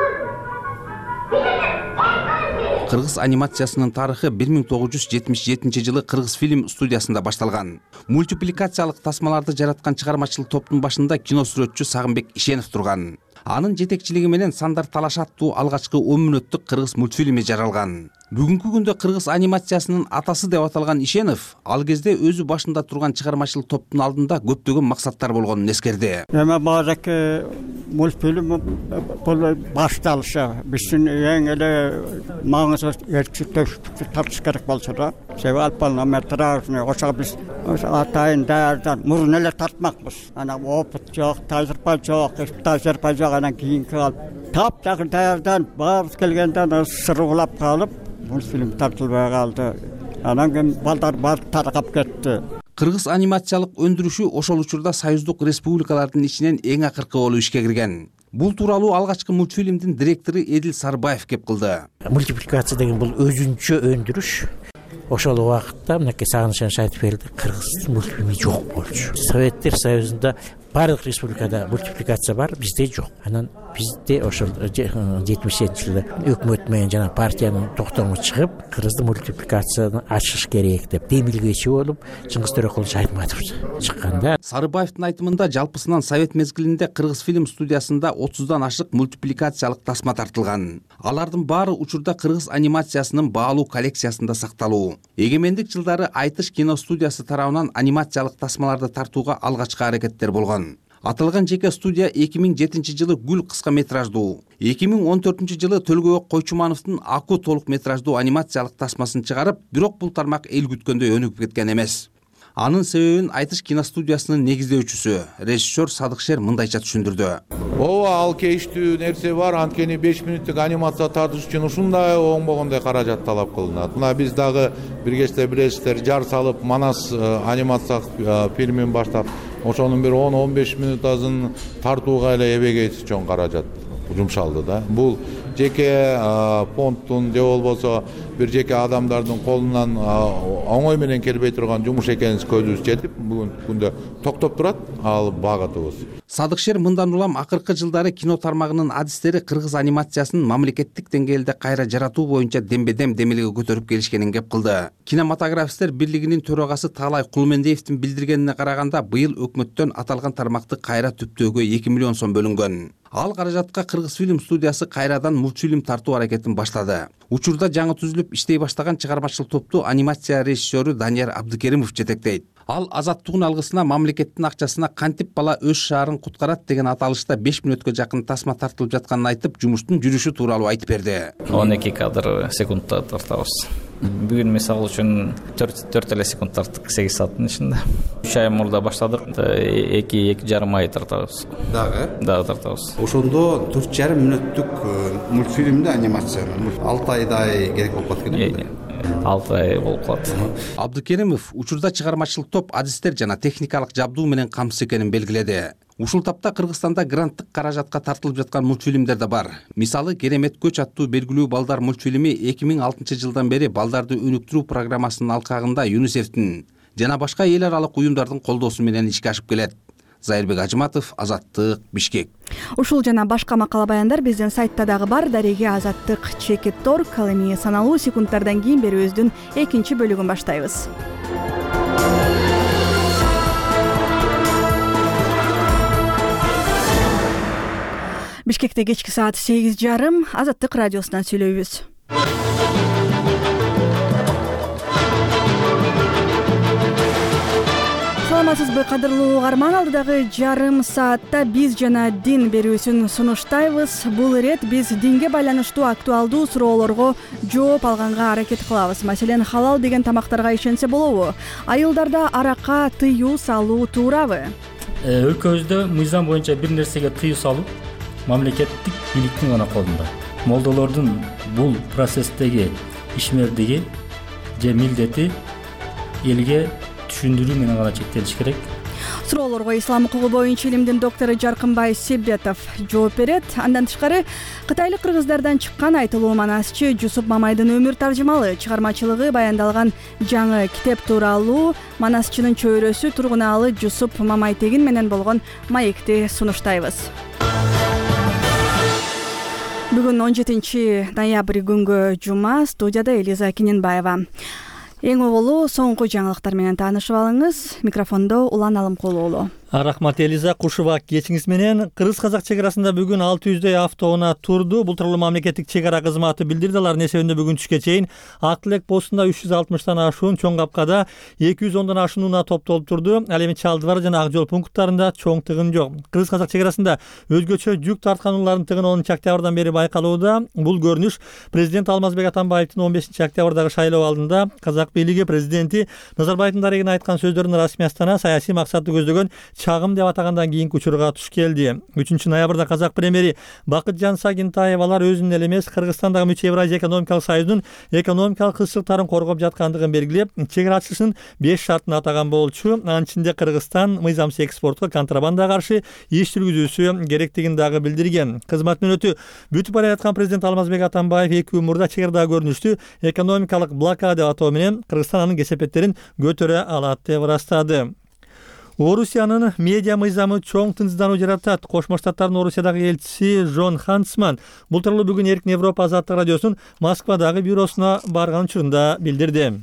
Кыргыз анимациясынын тарыхы бир миң тогуз жүз жетимиш жетинчи жылы Кыргыз фильм студиясында башталган. Мультипликациялык тасмаларды жараткан чыгармачылык топтун башында кино сүрөтчү Сагынбек Ишенов турган. Анын жетекчилиги менен Сандар Талаш аттуу алгачкы он мүнөттүк кыргыз мультфильми жаралган. Бүгүнкү күндө кыргыз анимациясынын атасы деп аталган Ишенов ал кезде өзү башында турган чыгармачылык топтун алдында көптөгөн максаттар болгонун эскерди. Эми базаркы мультфильм бул башталышы биздин эң эле маңызды эркектер тартыш керек болчу да. Себеби алпалметражный ошо биз атайын даярдан мурун эле тартмакпыз. Ана опыт жок, тажрыйба жок, тажрыйба жок, анан кийинки алып таптагы даярдан барып келгенден сыргылап калып мультфильм тартылбай калды. Анан кийин балдар барып таркап кетти. Кыргыз анимациялык өндүрүшү ошол учурда союздук республикалардын ичинен эң акыркы болуп ишке кирген. Бул тууралуу алгачкы мультфильмдин директору Эдил Сарбаев кеп кылды. Мультипликация деген бул өзүнчө өндүрүш. Ошол убакытта мынакей Сагыныш айтып берди, кыргыз мультфильми жок болчу. Советтер Союзунда барлык республикада мультипликация бар, бизде жок. Анан бизде ошол жетимиш жетинчи жылы өкмөт менен жана партиянын токтому чыгып, кыргызды мультипликацияны ачыш керек деп демилгечи болуп, Чыңгыз Төрөкулович Айтматов чыкканда. Сарыбаевдин айтымында жалпысынан совет мезгилинде Кыргыз фильм студиясында отуздан ашык мультипликациялык тасма тартылган. Алардын баары учурда кыргыз анимациясынын баалуу коллекциясында сакталуу. Эгемендик жылдары Айтыш кино студиясы тарабынан анимациялык тасмаларды тартууга алгачкы аракеттер болгон. Аталган жеке студия эки миң жетинчи жылы Гүл кыска метраждуу, эки миң он төртүнчү жылы Төлгөбек Койчумановдун Аку толук метраждуу анимациялык тасмасын чыгарып, бирок бул тармак эл күткөндөй өнүгүп кеткен эмес. Анын себебин Айтыш киностудиясынын негиздөөчүсү, режиссер Садыкшер мындайча түшүндүрдү. Ооба, ал кейиштүү нерсе бар, анткени беш мүнөттүк анимация тартыш үчүн ушундай оңбогондой каражат талап кылынат. Мына биз дагы бир кезде билесиздер, жар салып Манас анимациялык фильмин баштап, ошонун бир он он беш мүнөт азын тартууга эле эбегейси чоң каражат жумшалды да. Бул жеке фондтун же болбосо бир жеке адамдардын колунан оңой менен келбей турган жумуш экенин көзүбүз жетип, бүгүн күндө токтоп турат ал багытыбыз. Садыкшер мындан улам акыркы жылдары кино тармагынын адистери кыргыз анимациясынын мамлекеттик деңгээлде кайра жаратуу боюнча дембедем демилге көтөрүп келишкенин кеп кылды. Кинематографисттер бирлигинин төрагасы Таалай Кулмендиевдин билдиргенине караганда, быйыл өкмөттөн аталган тармакты кайра түптөөгө эки миллион сом бөлүнгөн. Ал каражатка Кыргыз фильм студиясы кайрадан мультфильм тартуу аракетин баштады. Учурда жаңы түзүлүп иштей баштаган чыгармачылык топту анимация режиссеру Данияр Абдыкеримов жетектейт. Ал азаттыгын алгысына мамлекеттин акчасына кантип бала өз шаарын куткарат деген аталышта беш мүнөткө жакын тасма тартылып жатканын айтып, жумуштун жүрүшү тууралуу айтып берди. он эки кадр секундта тартабыз. Бүгүн мисалы үчүн төрт эле секунд тарттык сегиз сааттын ичинде. үч ай мурда баштадык, эки эки жарым ай тартабыз. Дагы? Дагы тартабыз. Ошондо төрт жарым мүнөттүк мультфильмди анимацияны алты айдай керек болуп калат экен. алты ай болуп калат. Абдыкеримов учурда чыгармачылык топ адистер жана техникалык жабдуу менен камсыз экенин белгиледи. Ушул тапта Кыргызстанда гранттык каражатка тартылып жаткан мультфильмдер да бар. Мисалы Керемет көч аттуу белгилүү балдар мультфильми эки миң алтынчы жылдан бери балдарды өнүктүрүү программасынын алкагында ЮНИСЕФтин жана башка эл аралык уюмдардын колдоосу менен ишке ашып келет. Зайырбек Ажыматов, Азаттык, Бишкек. Ушул жана башка макала баяндар биздин сайтта дагы бар. Дареге азаттык чекит торг. Ал эми саналуу секундтардан кийин берүүбүздүн экинчи бөлүгүн баштайбыз. Бишкекте кечки саат сегиз жарым. Азаттык радиосунан сүйлөйбүз. Саламатсызбы, кадырлуу угарман? Алдыдагы жарым саатта биз жана дин берүүсүн сунуштайбыз. Бул ирет биз динге байланыштуу актуалдуу суроолорго жооп алганга аракет кылабыз. Маселен, халал деген тамактарга ишенсе болобу? Айылдарда аракка тыюу салуу туурабы? Өлкөбүздө мыйзам боюнча бир нерсеге тыюу салуу мамлекеттик бийликтин гана колунда. Молдолордун бул процесстеги ишмердиги же милдети элге түшүндүрүү менен гана чектелиш керек. Суроолорго ислам укугу боюнча илимдин доктору Жаркынбай Себетов жооп берет. Андан тышкары кытайлык кыргыздардан чыккан айтылуу манасчы Жусуп Мамайдын өмүр таржымалы чыгармачылыгы баяндалган жаңы китеп тууралуу манасчынын чөйрөсү тургунаалы Жусуп Мамайтегин менен болгон маекти сунуштайбыз. Бүгүн он жетинчи ноябрь күнгө жума. Студияда Элиза Кененбаева. Эң оболу соңку жаңылыктар менен таанышып алыңыз. Микрофондо Улан Алымкулуулу. Рахмат Элиза, кушуба кечиңиз менен. Кыргыз-казак чек арасында бүгүн алты жүздөй автоунаа турду. Бул тууралуу мамлекеттик чек ара кызматы билдирди. Алардын эсебинде бүгүн түшкө чейин Ак Тилек постунда үч жүз алтымыштан ашуун, Чоң Капкада эки жүз ондон ашуун унаа топтолуп турду. Ал эми Чалдыбар жана Ак Жол пункттарында чоң тыгын жок. Кыргыз-казак чек арасында өзгөчө жүк тарткан унаалардын тыгыны онунчу октябрдан бери байкалууда. Бул көрүнүш президент Алмазбек Атамбаевдин он бешинчи октябрдагы шайлоо алдында казак бийлиги президенти Назарбаевдин дарегине айткан сөздөрүн расмий Астана саясий максатты көздөгөн чагым деп атагандан кийинки учурга туш келди. үчүнчү ноябрда казак премьери Бакытжан Сагинтаевалар өзүнүн эле эмес Кыргызстандагы мүчө Евразия экономикалык союзунун экономикалык кызчылыктарын коргоп жаткандыгын белгилеп, чек ара ачылышынын беш шартын атаган болчу. Анын ичинде Кыргызстан мыйзамсыз экспортко, контрабандага каршы иш жүргүзүүсү керектигин дагы билдирген. Кызмат мөөнөтү бүтүп бара жаткан президент Алмазбек Атамбаев эки күн мурда чек арада көрүнүштү экономикалык блокада деп атоо менен Кыргызстан анын кесепеттерин көтөрө алат деп ырастады. Орусиянын медиа мыйзамы чоң тынчсыздануу жаратат. Кошмо Штаттардын Орусиядагы элчиси Жон Хансман бул тууралуу бүгүн Эркин Европа азаттык радиосунун Москвадагы бюросуна барган учурунда билдирди.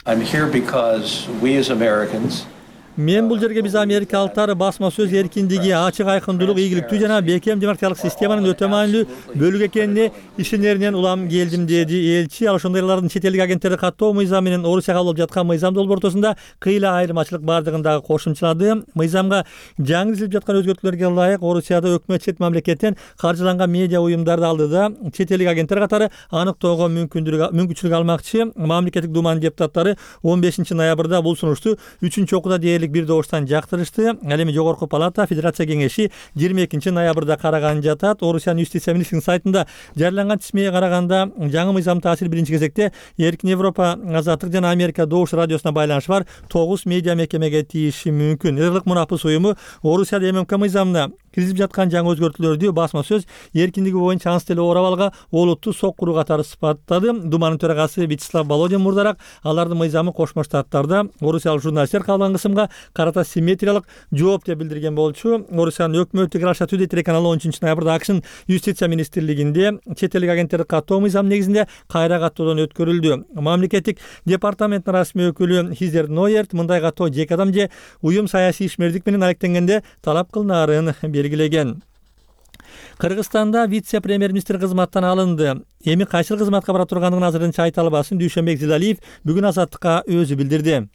Мен бул жерге биз америкалыктар басма сөз эркиндиги, ачык айкындуулук, ийгиликтүү жана бекем демократиялык системанын өтө маанилүү бөлүгү экенине ишенеринен улам келдим, деди элчи. Ал ошондой алардын чет элдик агенттерди каттоо мыйзам менен Орусияга алып жаткан мыйзам долбоор ортосунда кыйла айырмачылык бардыгын дагы кошумчалады. Мыйзамга жаңы изилип жаткан өзгөртүүлөргө ылайык Орусияда өкмөт чет мамлекеттен каржыланган медиа уюмдарды алдыда чет элдик агенттер катары аныктоого мүмкүнчүлүк алмакчы. Мамлекеттик думанын депутаттары он бешинчи ноябрда бул сунушту үчүнчү окууда дээрлик бир добуштан жактырышты. Ал эми Жогорку палата Федерация кеңеши жыйырма экинчи ноябрда караган жатат. Орусиянын юстиция министринин сайтында жарыяланган тизмеге караганда жаңы мыйзам таасири биринчи кезекте Эркин Европа азаттык жана Америка Добуш радиосуна байланышы бар тогуз медиа мекемеге тийиши мүмкүн. Ырлык мунапыс уюму Орусияда ММК мыйзамына киргизип жаткан жаңы өзгөртүүлөрдү басма сөз эркиндиги боюнча анс деле Оравалга олуттуу соккуруу катары сыпаттады. Думанын төрагасы Вячеслав Володин мурдараак алардын мыйзамы Кошмо Штаттарда орусиялык журналисттер кабылган кысымга карата симметриялык жооп деп билдирген болчу. Орусиянын өкмөттүк Russia Today телеканалы он үчүнчү ноябрда АКШнын юстиция министрлигинде чет элдик агенттерди каттоо мыйзам негизинде кайра каттоодон өткөрүлдү. Мамлекеттик департаменттин расмий өкүлү Хизер Нойерт мындай каттоо жеке адам же уюм саясий ишмердик менен алектенгенде талап кылынаарын белгилеген. Кыргызстанда вице-премьер-министр кызматтан алынды. Эми кайсыл кызматка бара тургандыгын азырынча айта албасын Дүйшөнбек Зилалиев бүгүн азаттыкка өзү билдирди.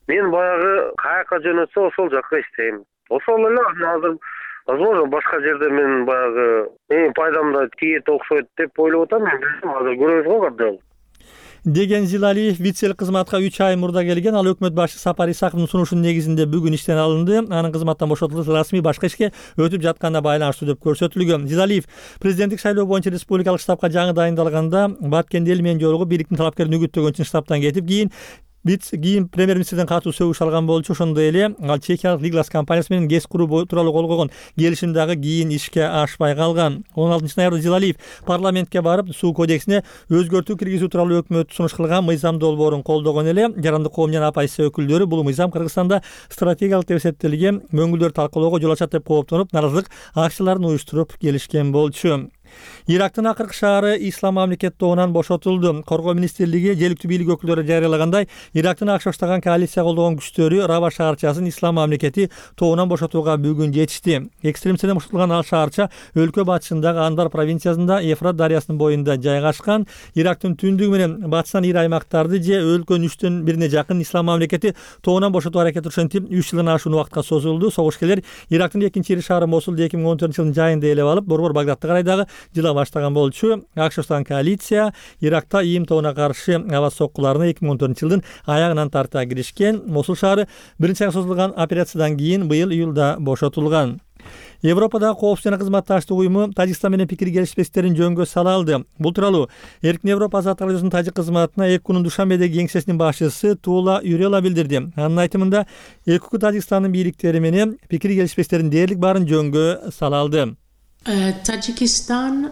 мен баягы каяка жөнөтсө ошол жакка иштейм. Ошол эле азыр возможно башка жерде мен баягы менин пайдамда тиет окшойт деп ойлоп атам. Мен билем, азыр көрөбүз го кандай. деген Зилалиев вице кызматка үч ай мурда келген. Ал өкмөт башчысы Сапар Исаковдун сунушунун негизинде бүгүн иштен алынды. Анын кызматтан бошотулушу расмий башка ишке өтүп жатканына байланыштуу деп көрсөтүлгөн. Зилалиев президенттик шайлоо боюнча республикалык штабка жаңы дайындалганда Баткенде эл менен жолугуп бийликтин талапкерин үгүттөгөн үчүн штабтан кетип, кийин кийин премьер-министрден катуу сөгүш алган болчу. Ошондой эле ал чехиялык Лиглас компаниясы менен ГЭС куруу тууралуу кол койгон келишим дагы кийин ишке ашпай калган. он алтынчы ноябрда Зилалиев парламентке барып суу кодексине өзгөртүү киргизүү тууралуу өкмөт сунуш кылган мыйзам долбоорун колдогон эле. Жарандык коом жана оппозиция өкүлдөрү бул мыйзам Кыргызстанда стратегиялык деп эсептелген мөңгүлдөр талкуулоого жол ачат деп кооптонуп, наразылык акцияларын уюштуруп келишкен болчу. Ирактын акыркы шаары Ислам мамлекет тобунан бошотулду. Коргоо министрлиги жергиликтүү бийлик өкүлдөрү жарыялагандай, Ирактын ак шоштаган коалиция колдогон күчтөрү Раба шаарчасын Ислам мамлекети тобунан бошотууга бүгүн жетишти. Экстремисттерден бошотулган ал шаарча өлкө батышындагы Анбар провинциясында Ефрат дарыясынын боюнда жайгашкан. Ирактын түндүгү менен батышынан ири аймактарды же өлкөнүн үчтөн бирине жакын Ислам мамлекети тобунан бошотуу аракети ушинтип үч жылдан ашуун убакытка созулду. Согушкерлер Ирактын экинчи ири шаары Мосулду эки миң он төртүнчү жылдын жайында ээлеп алып, борбор Багдадты карай дагы жыла баштаган болчу. Ак шоштаган коалиция Иракта ийим тобуна каршы аба соккуларына эки миң он төртүнчү жылдын аягынан тарта киришкен. Мосул шаары биринчи айга созулган операциядан кийин быйыл июлда бошотулган. Европадагы коопсуздук жана кызматташтык уюму Тажикстан менен пикир келишпестиктерин жөнгө сала алды. Бул тууралуу Эркин Европа азаттык радиосунун тажик кызматына эки күнүн Душанбедеги кеңсесинин башчысы Тула Юрела билдирди. Анын айтымында эки күн Тажикстандын бийликтери менен пикир келишпестиктердин дээрлик баарын жөнгө сала алды. Тажикстан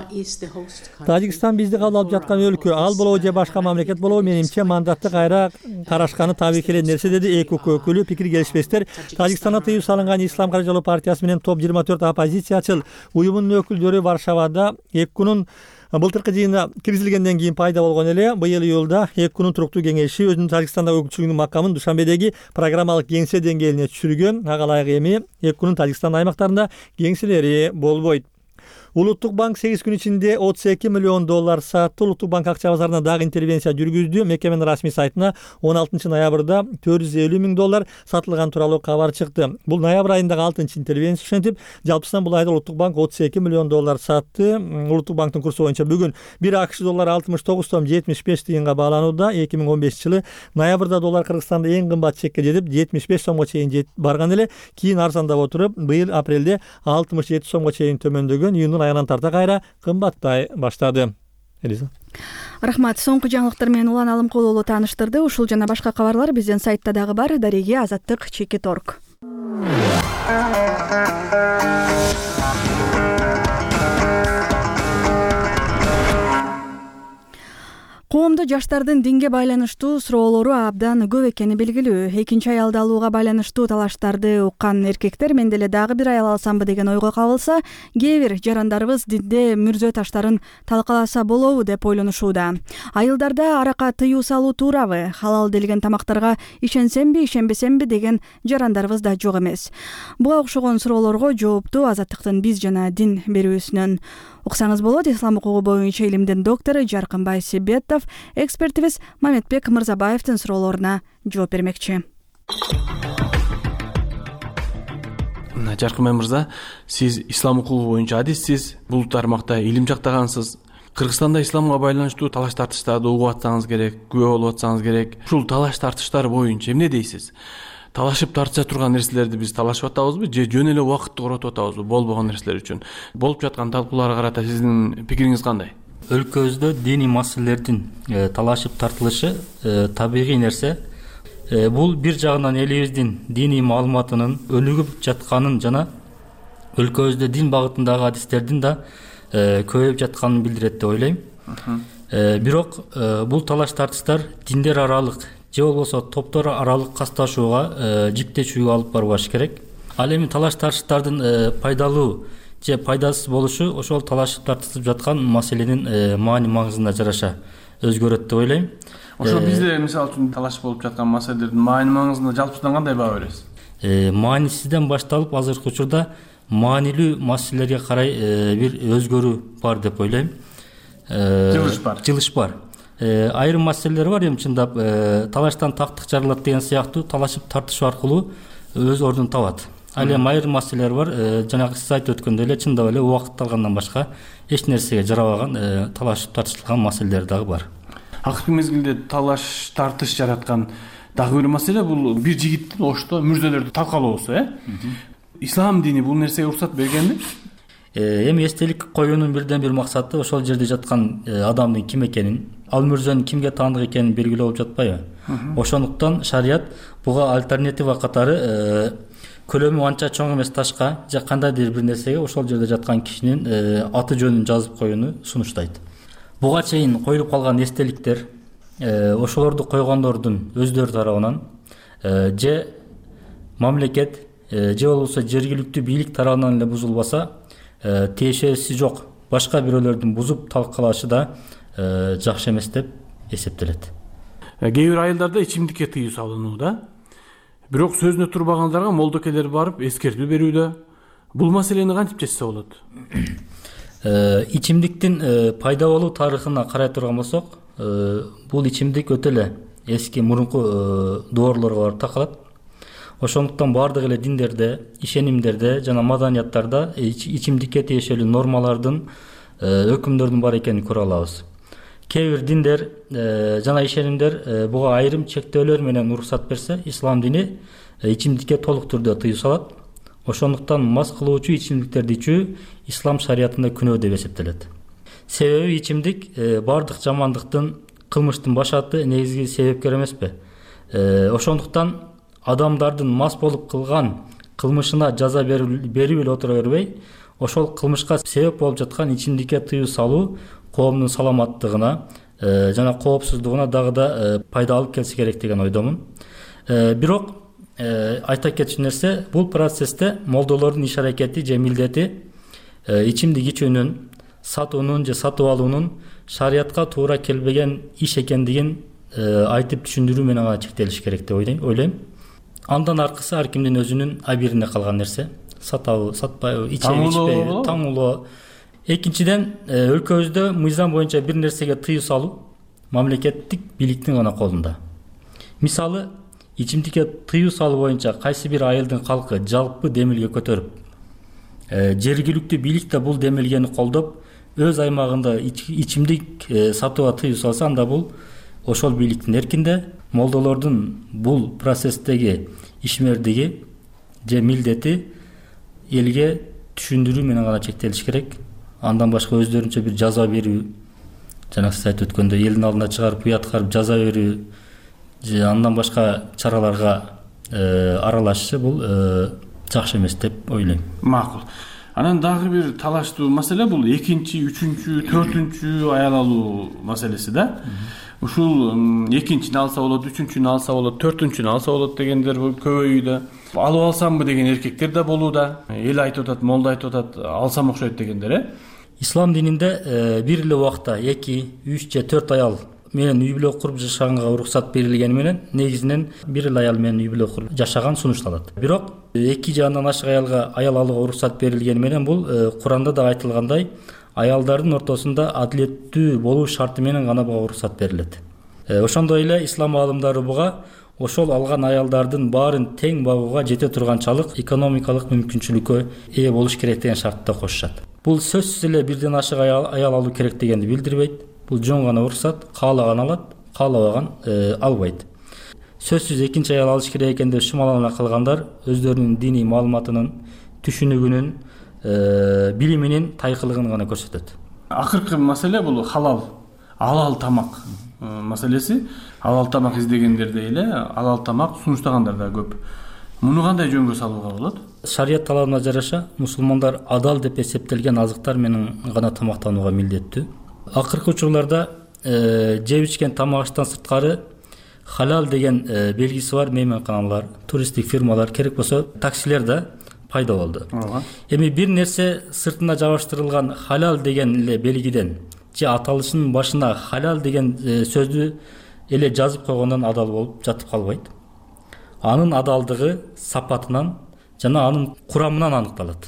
бизди кабыл алып жаткан өлкө. Ал болобу же башка мамлекет болобу, менимче мандатты кайра карашканы табигый эле нерсе, деди эки өлкө өкүлү. Пикир келишпестер Тажикстанда тыюу салынган Ислам каржылоо партиясы менен топ жыйырма төрт оппозициячыл уюмунун өкүлдөрү Варшавада эки күнүн былтыркы жыйына киргизилгенден кийин пайда болгон эле. Быйыл июлда эки күнүн туруктуу кеңеши өзүнүн Тажикстандагы өкүлчүлүгүнүн макамын Душанбедеги программалык кеңсе деңгээлине түшүргөн. Ага ылайык эми эки күнүн Тажикстан аймактарында кеңселери болбойт. Улуттук банк сегиз күн ичинде отуз эки миллион доллар сатты. Улуттук банк акча базарына дагы интервенция жүргүздү. Мекеменин расмий сайтына он алтынчы ноябрда төрт жүз элүү миң доллар сатылган тууралуу кабар чыкты. Бул ноябрь айындагы алтынчы интервенция ошентип, жалпысынан бул айда Улуттук банк отуз эки миллион доллар сатты. Улуттук банктын курсу боюнча бүгүн бир АКШ доллары алтымыш тогуз сом жетимиш беш тыйынга бааланууда. эки миң он бешинчи жылы ноябрда доллар Кыргызстанда эң кымбат чекке жетип жетимиш беш сомго чейин барган эле. Кийин арзандап отуруп, быйыл апрелде алтымыш жети сомго чейин төмөндөгөн. Июндун аягынан тарта кайра кымбаттай баштады. Элиза. Рахмат. Соңку жаңылыктар менен Улан Алымкулуулу тааныштырды. Ушул жана башка кабарлар биздин сайтта дагы бар. Дареги азаттык чекит орг. Коомдо жаштардын динге байланыштуу суроолору абдан көп экени белгилүү. Экинчи аялды алууга байланыштуу талаштарды уккан эркектер мен деле дагы бир аял алсамбы деген ойго кабылса, кээ бир жарандарыбыз динде мүрзө таштарын талкаласа болобу деп ойлонушууда. Айылдарда арака тыюу салуу туурабы, халал делген тамактарга ишенсемби, ишенбесемби деген жарандарыбыз да жок эмес. Буга окшогон суроолорго жоопту Азаттыктын биз жана дин берүүсүнөн уксаңыз болот. Ислам укугу боюнча илимдин доктору Жаркынбай Себеттов экспертибиз Маметбек Мырзабаевдин суроолоруна жооп бермекчи. Жаркынбай мырза, сиз ислам укугу боюнча адиссиз, бул тармакта илим жактагансыз. Кыргызстанда исламга байланыштуу талаш тартыштарды угуп атсаңыз керек, күбө болуп атсаңыз керек. Ушул талаш тартыштар боюнча эмне дейсиз? Талашып тартыша турган нерселерди биз талашып атабызбы же жөн эле убакытты коротуп атабызбы болбогон нерселер үчүн? Болуп жаткан талкууларга карата сиздин пикириңиз кандай? Өлкөбүздө диний маселелердин талашып тартылышы табигый нерсе. Бул бир жагынан элибиздин диний маалыматынын өнүгүп жатканын жана өлкөбүздө дин багытындагы адистердин да көбөйүп жатканын билдирет деп ойлойм. Бирок бул талаш тартыштар диндер аралык же болбосо топтор аралык касташууга, жиктешүүгө алып барбаш керек. Ал эми талаш тартыштардын пайдалуу же пайдасыз болушу ошол талашып тартышып жаткан маселенин маани маңызына жараша өзгөрөт деп ойлойм. Ошо бизде мисалы үчүн талаш болуп жаткан маселелердин маани маңызына жалпысынан кандай баа бересиз? Маанисизден башталып азыркы учурда маанилүү маселелерге карай бир өзгөрүү бар деп ойлойм. Жылыш бар. Жылыш бар. айрым маселелер бар. Эми чындап талаштан тактык жарылат деген сыяктуу талашып тартышуу аркылуу өз ордун табат. Ал эми айрым маселелер бар. Жанагы сиз айтып өткөндөй эле чындап эле убакыт алгандан башка эч нерсеге жарабаган, талашып тартышылган маселелер дагы бар. Акыркы мезгилде талаш тартыш жараткан дагы бир маселе бул бир жигиттин ошто мүрзөлөрдү талкалоосу, э? Ислам дини бул нерсеге уруксат бергенби? Эми эстелик коюунун бирден бир максаты ошол жерде жаткан адамдын ким экенин, ал мүрзөнүн кимге таандык экенин белгилөө болуп жатпайбы? Ошондуктан шарият буга альтернатива катары көлөмү анча чоң эмес ташка же кандайдыр бир нерсеге ошол жерде жаткан кишинин аты жөнүн жазып коюуну сунуштайт. Буга чейин коюлуп калган эстеликтер ошолорду койгондордун өздөрү тарабынан же мамлекет же болбосо жергиликтүү бийлик тарабынан эле бузулбаса, тиешеси жок башка бирөөлөрдүн бузуп талкалашы да жакшы эмес деп эсептелет. Кээ бир айылдарда ичимдикке тыюу салынууда, бирок сөзүнө турбагандарга молдокелер барып эскертүү берүүдө. Бул маселени кантип чечсе болот? Ичимдиктин пайда болуу тарыхына карай турган болсок, бул ичимдик өтө эле эски мурунку доорлорго барып такалат. Ошондуктан бардык эле диндерде, ишенимдерде жана маданияттарда ичимдикке тиешелүү нормалардын, өкүмдөрдүн бар экенин көрө алабыз. Кээ бир диндер жана ишенимдер буга айрым чектөөлөр менен уруксат берсе, ислам дини ичимдикке толук түрдө тыюу салат. Ошондуктан мас кылуучу ичимдиктерди ичүү ислам шариятында күнөө деп эсептелет. Себеби ичимдик бардык жамандыктын, кылмыштын башаты негизги себепкер эмеспи? Ошондуктан адамдардын мас болуп кылган кылмышына жаза берип эле отура бербей, ошол кылмышка себеп болуп жаткан ичимдикке тыюу салуу коомдун саламаттыгына жана коопсуздугуна дагы да пайда алып келсе керек деген ойдомун. Бирок айта кетчү нерсе, бул процессте молдолордун иш аракети же милдети ичимдик ичүүнүн, сатуунун же сатып алуунун шариятка туура келбеген иш экендигин айтып түшүндүрүү менен гана чектелиш керек деп ойлойм. Андан аркысы ар кимдин өзүнүн абирине калган нерсе. Сатабы, сатпайбы, ичеби, ичпейби, таңулоо. Экинчиден, өлкөбүздө мыйзам боюнча бир нерсеге тыюу салуу мамлекеттик бийликтин гана колунда. Мисалы, ичимдикке тыюу салуу боюнча кайсы бир айылдын калкы жалпы демилге көтөрүп, жергиликтүү бийлик да бул демилгени колдоп, өз аймагында ичимдик сатууга тыюу салса, анда бул ошол бийликтин эркинде, молдолордун бул процесстеги ишмердиги же милдети элге түшүндүрүү менен гана чектелиш керек. Андан башка өздөрүнчө бир жаза берүү, жана сиз айтып өткөндөй элдин алдына чыгарып уят карып жаза берүү же андан башка чараларга аралашышы бул жакшы эмес деп ойлойм. Макул. Анан дагы бир талаштуу маселе бул экинчи, үчүнчү, төртүнчү аял алуу маселеси да. Ушул экинчини алса болот, үчүнчүнү алса болот, төртүнчүнү алса болот дегендер көбөйүүдө. Алып алсамбы деген эркектер да болууда. Эл айтып атат, молда айтып атат, алсам окшойт дегендер, э? Ислам дининде бир эле убакта эки, үч же төрт аял менен үй бүлө куруп жашаганга уруксат берилгени менен негизинен бир эле аял менен үй бүлө куруп жашаган сунушталат. Бирок эки же андан ашык аялга аял алууга уруксат берилгени менен бул Куранда да айтылгандай аялдардын ортосунда адилеттүү болуу шарты менен гана буга уруксат берилет. Ошондой эле ислам аалымдары буга ошол алган аялдардын баарын тең багууга жете турганчалык экономикалык мүмкүнчүлүккө ээ болуш керек деген шартты кошушат. Бул сөзсүз эле бирден ашык аял алуу керек дегенди билдирбейт. Бул жөн гана уруксат, каалаган алат, каалабаган албайт. Сөзсүз экинчи аял алыш керек экен деп шумалана калгандар өздөрүнүн диний маалыматынын, түшүнүгүнүн, билиминин тайкылыгын гана көрсөтөт. Акыркы маселе бул халал, алал тамак маселеси. Алал тамак издегендерде эле алал тамак сунуштагандар да көп. Муну кандай жөнгө салууга болот? Шарият талабына жараша мусулмандар адал деп эсептелген азыктар менен гана тамактанууга милдеттүү. Акыркы учурларда жеп ичкен тамак аштан сырткары халал деген белгиси бар мейманканалар, туристтик фирмалар, керек болсо таксилер да пайда болду. Эми бир нерсе сыртына жабыштырылган халал деген эле белгиден же аталышынын башына халал деген сөздү эле жазып койгондон адал болуп жатып калбайт. Анын адалдыгы сапатынан жана анын курамынан аныкталат.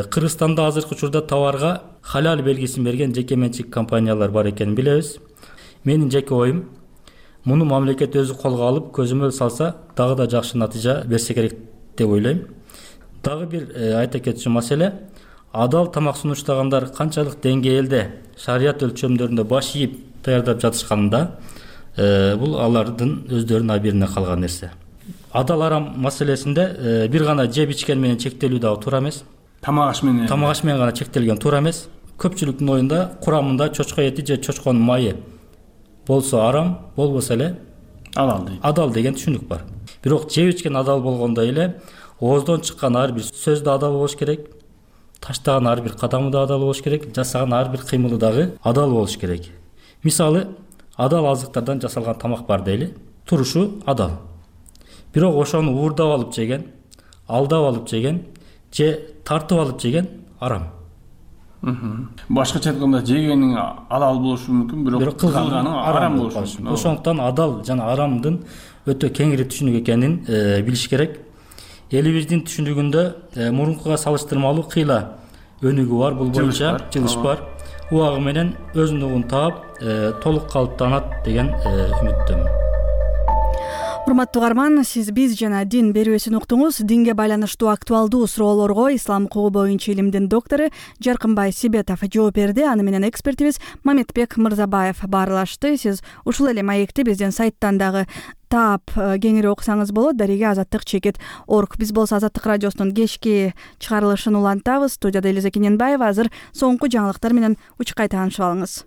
Кыргызстанда азыркы учурда товарга халал белгисин берген жеке менчик компаниялар бар экенин билебиз. Менин жеке оюм, муну мамлекет өзү колго алып көзөмөл салса дагы да жакшы натыйжа берсе керек деп ойлойм. Дагы бир айта кетчү маселе, адал тамак сунуштагандар канчалык деңгээлде шарият өлчөмдөрүндө баш ийип даярдап жатышканында бул алардын өздөрүнүн абийирине калган нерсе. Адал арам маселесинде бир гана жеп ичкен менен чектелүү дагы туура эмес. Тамак аш менен тамак аш менен гана чектелген туура эмес. Көпчүлүктүн оюнда курамында чочко эти же чочконун майы болсо арам, болбосо эле адал дейт. Адал деген түшүнүк бар. Бирок жеп ичкен адал болгондой эле ооздон чыккан ар бир сөз да адал болуш керек. Таштаган ар бир кадамы да адал болуш керек, жасаган ар бир кыймылы дагы адал болуш керек. Мисалы, адал азыктардан жасалган тамак бар дейли, турушу адал. Бирок ошону уурдап алып жеген, алдап алып жеген же тартып алып жеген арам. Башкача айтканда жегениң алал болушу мүмкүн, бирок кылганың арам болушу мүмкүн. Ошондуктан адал жана арамдын өтө кеңири түшүнүк экенин билиш керек. Элибиздин түшүнүгүндө мурункуга салыштырмалуу кыйла өнүгүү бар, бул боюнча жылыш бар. Убагы менен өзүнүн таап, толук калыптанат деген үмүттөмүн. Урматтуу угарман, сиз биз жана дин берүүсүн уктуңуз. Динге байланыштуу актуалдуу суроолорго ислам укугу боюнча илимдин доктору Жаркынбай Сибетов жооп берди. Аны менен экспертибиз Мамедбек Мырзабаев баарлашты. Сиз ушул эле маекти биздин сайттан дагы таап кеңири окусаңыз болот. Дарига азаттык чекит орг. Биз болсо Азаттык радиосунун кечки чыгарылышын улантабыз. Студияда Элиза Кененбаева. Азыр соңку жаңылыктар менен учкай таанышып алыңыз.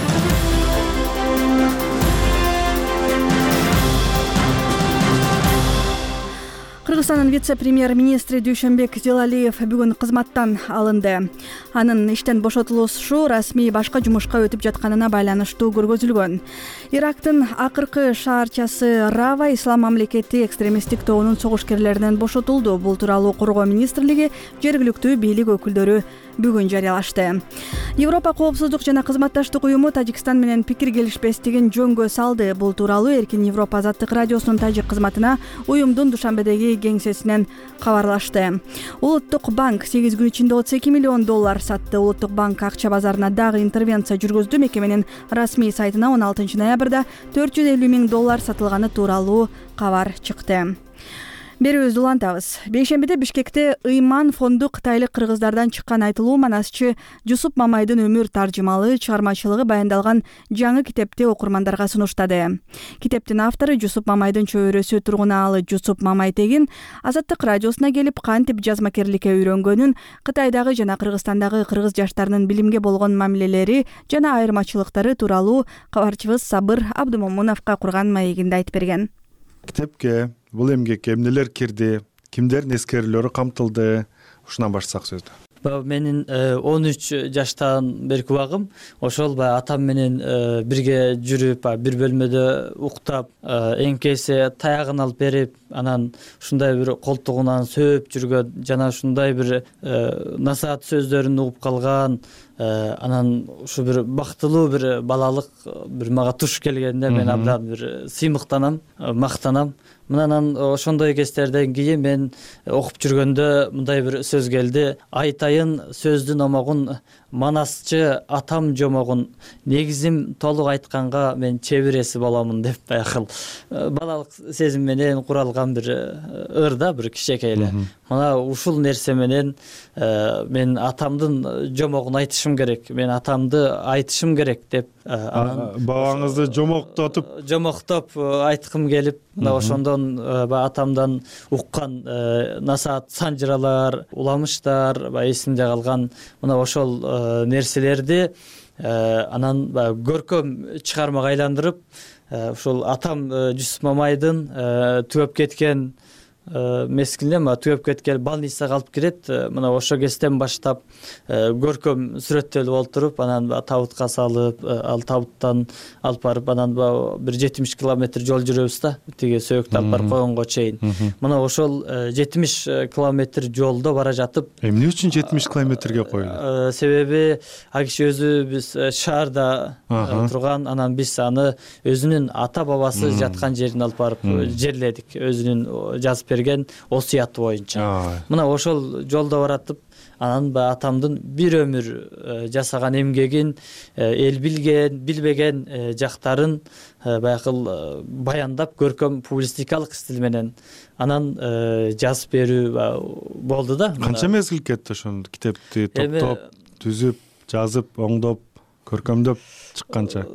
Кыргызстандын вице-премьер-министри Дүйшөнбек Зелалиев бүгүн кызматтан алынды. Анын иштен бошотулушу расмий башка жумушка өтүп жатканына байланыштуу көргөзүлгөн. Ирактын акыркы шаарчасы Рава ислам мамлекети экстремисттик тобунун согушкерлеринен бошотулду. Бул тууралуу Коргоо министрлиги жергиликтүү бийлик өкүлдөрү бүгүн жарыялашты. Европа коопсуздук жана кызматташтык уюму Тажикстан менен пикир келишпестигин жөнгө салды. Бул тууралуу Эркин Европа Азаттык радиосунун тажик кызматына уюмдун Душанбедеги кеңсесинен кабарлашты. Улуттук банк сегиз күн ичинде отуз эки миллион доллар сатты. Улуттук банк акча базарына дагы интервенция жүргүздү. Мекеменин расмий сайтына он алтынчы ноябрда төрт жүз элүү миң доллар сатылганы тууралуу кабар чыкты. Берүүбүздү улантабыз. Бейшембиде Бишкекте Ыйман фонду кытайлык кыргыздардан чыккан айтылуу манасчы Жусуп Мамайдын өмүр таржымалы чыгармачылыгы баяндалган жаңы китепти окурмандарга сунуштады. Китептин автору Жусуп Мамайдын чөбөрөсү Тургунаалы Жусуп Мамайтегин Азаттык радиосуна келип кантип жазмакерликке үйрөнгөнүн, Кытайдагы жана Кыргызстандагы кыргыз жаштарынын билимге болгон мамилелери жана айырмачылыктары тууралуу кабарчыбыз Сабыр Абдымомуновго курган маегинде айтып берген. Китепке бул эмгекке эмнелер кирди, кимдердин эскерүүлөрү камтылды, ушунан баштасак сөздү. Менин он үч жаштан берки убагым ошол баягы атам менен бирге жүрүп, бир бөлмөдө уктап, эңкесе таягын алып берип, анан ушундай бир колтугунан сөөп жүргөн жана ушундай бир насаат сөздөрүн угуп калган, анан ушу бир бактылуу бир балалык бир мага туш келгенде мен абдан бир сыймыктанам, мактанам. Мынанан ошондой кездерден кийин мен окуп жүргөндө мындай бир сөз келди. Айтайын сөздүн омогун, манасчы атам жомогун, негизим толук айтканга мен чебиреси боломун деп баягы балалык сезим менен куралган бир ырда, бир кичинекей эле. Мына ушул нерсе менен мен атамдын жомогун айтышым керек, мен атамды айтышым керек деп анан бабаңызды жомоктотуп жомоктоп айткым келип, мына ошондон атамдан уккан насаат санжыралар, уламыштар эсимде калган. Мына ошол нерселерди анан көркөм чыгармага айландырып, ушул атам Жусуп Мамайдын түгөп кеткен мескилинде түгөп кеткен больницага алып кирет. Мына ошол кезден баштап көркөм сүрөттөлүп олтуруп, анан табытка салып, ал табыттан алып барып, анан бир жетимиш километр жол жүрөбүз да, тиги сөөктү алып барып койгонго чейин. Мына ошол жетимиш километр жолдо бара жатып, эмне үчүн жетимиш километрге коюлду? Себеби ал киши өзү биз шаарда турган, анан биз аны өзүнүн ата бабасы жаткан жерине алып барып жерледик, өзүнүн жазып берген осуяты боюнча. Мына ошол жолдо баратып, анан баягы атамдын бир өмүр жасаган эмгегин, эл билген билбеген жактарын баягы баяндап көркөм публицистикалык стиль менен анан жазып берүү болду да. Канча мезгил кетти ошол китепти топтоп, түзүп, жазып, оңдоп, көркөмдөп чыкканча?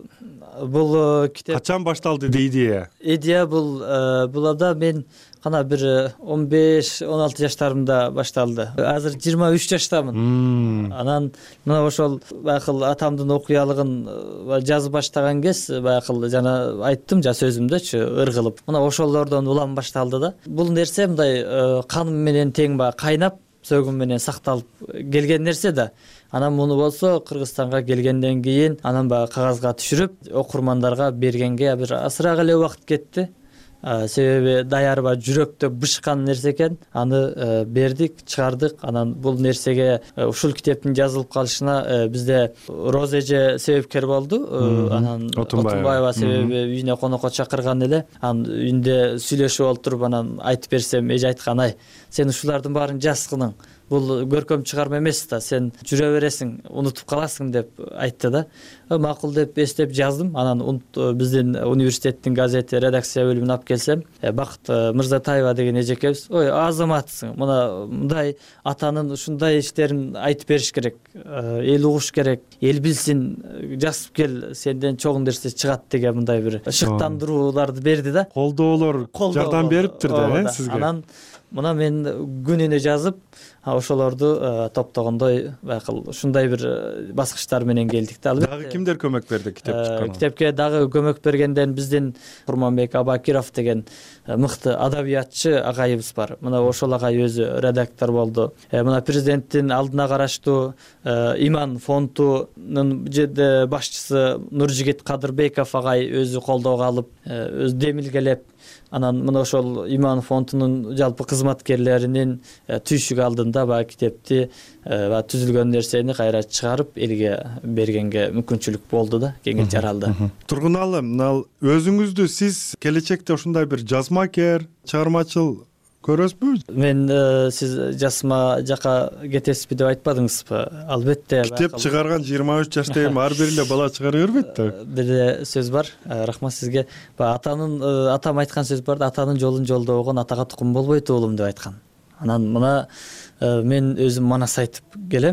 Бул китеп качан башталды идея? Идея бул буларда мен кана бир он беш он алты жаштарымда башталды. Азыр жыйырма үч жаштамын. Анан мына ошол баягы атамдын окуялыгын жазып баштаган кез баягы жана айттым жа сөзүмдөчү ыргылып. Мына ошолордон улам башталды да. Бул нерсе мындай каным менен тең баягы кайнап, сөгүм менен сакталып келген нерсе да. Анан муну болсо Кыргызстанга келгенден кийин анан баягы кагазга түшүрүп окурмандарга бергенге бир азыраак эле убакыт кетти. Себеби даярба жүрөктө бышкан нерсе экен. Аны бердик, чыгардык. Анан бул нерсеге ушул китептин жазылып калышына бизде Роза эже себепкер болду. Анан Отунбаева себеби үйүнө конокко чакырган эле. Анан үйүндө сүйлөшүп олтуруп анан айтып берсем, эже айткан: "Ай, сен ушулардын баарын жазгының. Бул көркөм чыгарма эмес да, сен жүрө бересиң, унутуп каласың" деп айтты да. Макул деп эстеп жаздым. Анан биздин университеттин газети редакция бөлүмүнө алып келсем, Бакыт Мырзатаева деген эжекебиз: "Ой, азаматсың. Мына мындай атанын ушундай иштерин айтып бериш керек. Эл угуш керек, эл билсин, жазып кел, сенден чоң нерсе чыгат" деген мындай бир шыктандырууларды берди да. Колдоолор жардам бериптир да сизге. Анан мына мен күнүнө жазып, ошолорду топтогондой баягы ушундай бир баскычтар менен келдик да. Дагы кимдер көмөк берди китеп чыкканга? Китепке дагы көмөк бергенден биздин Курманбек Абакиров деген мыкты адабиятчы агайыбыз бар. Мына ошол агай өзү редактор болду. Мына президенттин алдына караштуу Иман фондунун башчысы Нуржигит Кадырбеков агай өзү колдоого алып, өзү демилгелеп, анан мына ошол Иман фондунун жалпы кызматкерлеринин түйшүк алдында баягы китепти түзүлгөн нерсени кайра чыгарып элге бергенге мүмкүнчүлүк болду да, кеңири жаралды. Тургуналы, мына өзүңүздү сиз келечекте ушундай бир жазмакер, чыгармачыл көрөсүзбү? Мен сиз жазма жака кетесизби деп айтпадыңызбы? Албетте. Китеп чыгарган жыйырма үч жашта эми ар бир эле бала чыгара бербейт да. Бир сөз бар. Рахмат сизге. Атанын атам айткан сөз бар да: "Атанын жолун жолдобогон атага тукум болбойт уулум" деп айткан. Анан мына мен өзүм манас айтып келем,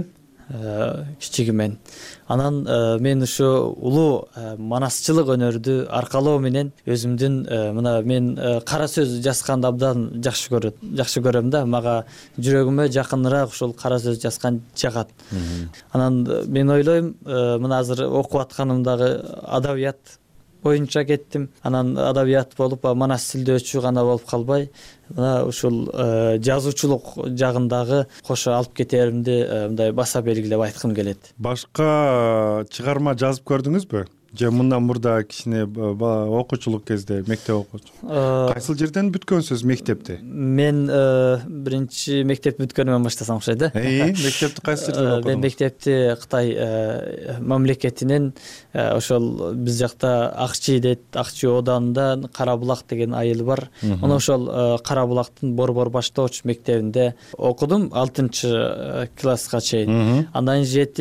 кичигимен. Анан мен ушу улуу манасчылык өнөрдү аркалоо менен өзүмдүн мына мен кара сөз жазганды абдан жакшы көрөт, жакшы көрөм да. Мага жүрөгүмө жакыныраак ушул кара сөз жазган жагат. Анан мен ойлойм, мына азыр окуп атканымдагы адабият боюнча кеттим. Анан адабият болуп, манас тилдөөчү гана болуп калбай, мына ушул жазуучулук жагындагы кошо алып кетеримди мындай баса белгилеп айткым келет. Башка чыгарма жазып көрдүңүзбү? Же мындан мурда кичине окуучулук кезде, мектеп окуучу? Кайсыл жерден бүткөнсүз мектепти? Мен биринчи мектеп бүткөнүмөн баштасам окшойт да. Мектепти кайсы жерден окудуңуз? Мен мектепти Кытай мамлекетинин ошол биз жакта Акчи дейт, Акчи оданында Карабулак деген айыл бар. Мына ошол Карабулактын Борбор баштоочу мектебинде окудум алтынчы класска чейин. Андан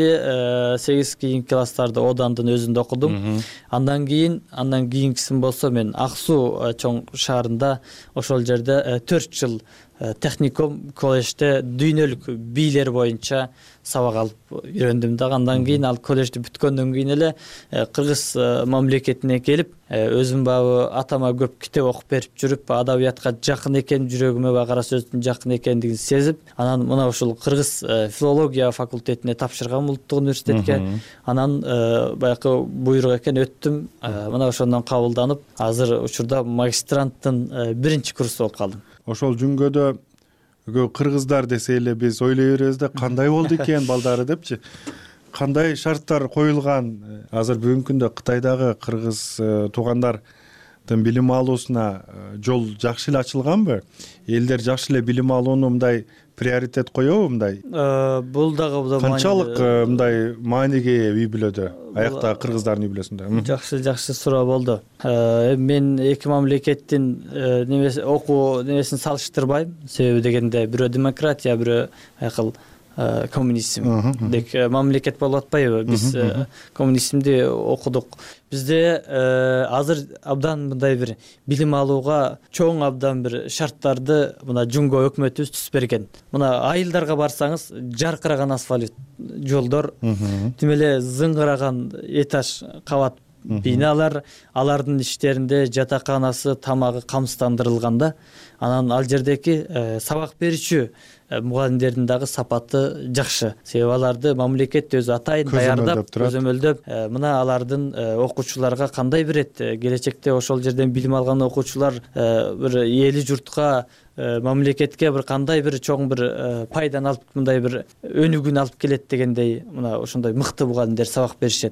жети сегиз кийинки класстарды одандын өзүндө окудум. Андан кийин, андан кийинкисин болсо мен Ак Суу чоң шаарында ошол жерде төрт жыл техникум колледжде дүйнөлүк бийлер боюнча сабак алып үйрөндүм да. Андан кийин ал колледжди бүткөндөн кийин эле Кыргыз мамлекетине келип, өзүм баягы атама көп китеп окуп берип жүрүп, адабиятка жакын экен, жүрөгүмө баягы кара сөздүн жакын экендигин сезип, анан мына ушул Кыргыз филология факультетине тапшыргам, улуттук университетке. Анан баягы буйрук экен, өттүм. Мына ошондон кабылданып, азыр учурда магистранттын биринчи курсу болуп калдым. Ошол жүнгөдө кыргыздар десе эле биз ойлой беребиз да, кандай болду экен балдары депчи. Кандай шарттар коюлган? Азыр бүгүнкү күндө Кытайдагы кыргыз туугандардын билим алуусуна жол жакшы эле ачылганбы? Элдер жакшы эле билим алууну мындай приоритет коёбу мындай? Бул дагы канчалык мындай мааниге үй бүлөдө, аякта кыргыздардын үй бүлөсүндө? Жакшы жакшы суроо болду. Мен эки мамлекеттин немеси окуу немесин салыштырбайм. Себеби дегенде бирөө демократия, бирөө айкыл коммунизм дек мамлекет болуп атпайбы, биз коммунизмди окудук. Бизде азыр абдан мындай бир билим алууга чоң абдан бир шарттарды мына Жунго өкмөтүбүз түзүп берген. Мына айылдарга барсаңыз, жаркыраган асфальт жолдор, тим эле зыңгыраган этаж кабат биналар, алардын иштеринде жатаканасы, тамагы камсыздандырылганда, анан ал жердеки сабак берүүчү мугалимдердин дагы сапаты жакшы. Себеби аларды мамлекет өзү атайын даярдап, көзөмөлдөп, мына алардын окуучуларга кандай берет, келечекте ошол жерден билим алган окуучулар бир эли журтка, мамлекетке бир кандай бир чоң бир пайдан алып, мындай бир өнүгүүнү алып келет дегендей, мына ошондой мыкты мугалимдер сабак беришет.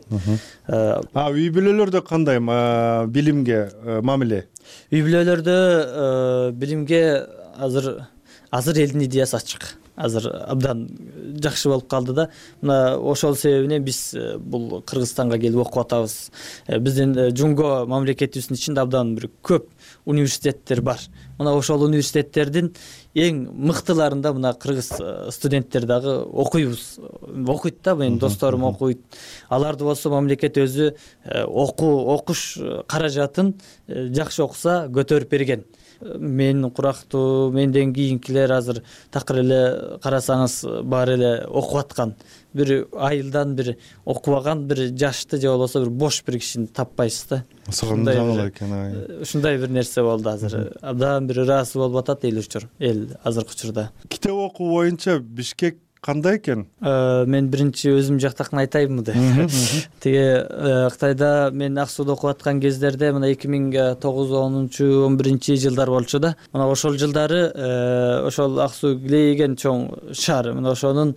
А үй бүлөлөрдө кандай билимге мамиле? Үй бүлөлөрдө билимге азыр азыр элдин идеясы ачык. Азыр абдан жакшы болуп калды да. Мына ошол себебинен биз бул Кыргызстанга келип окуп атабыз. Биздин Жунго мамлекетибиздин ичинде абдан бир көп университеттер бар. Мына ошол университеттердин эң мыктыларында мына кыргыз студенттер дагы окуйбуз. Окуйт да, менин досторум окуйт. Аларды болсо мамлекет өзү окуу, окуш каражатын жакшы окуса көтөрүп берген. Мен курактуу, менден кийинкилер азыр такыр эле карасаңыз баары эле окуп аткан. Бир айылдан бир окубаган бир жашты же болбосо бир бош бир кишини таппайсыз да. Сагындагыла экен. Ушундай бир нерсе болду азыр. Абдан бир ыраазы болуп атат эл учур, эл азыркы учурда. Китеп окуу боюнча Бишкек кандай экен? Мен биринчи өзүм жактакын айтайынбы деп. Тиги Кытайда мен Ак Сууда окуп аткан кездерде мына эки миң тогуз онунчу он биринчи жылдар болчу да. Мына ошол жылдары ошол Ак Суу деген чоң шаар, мына ошонун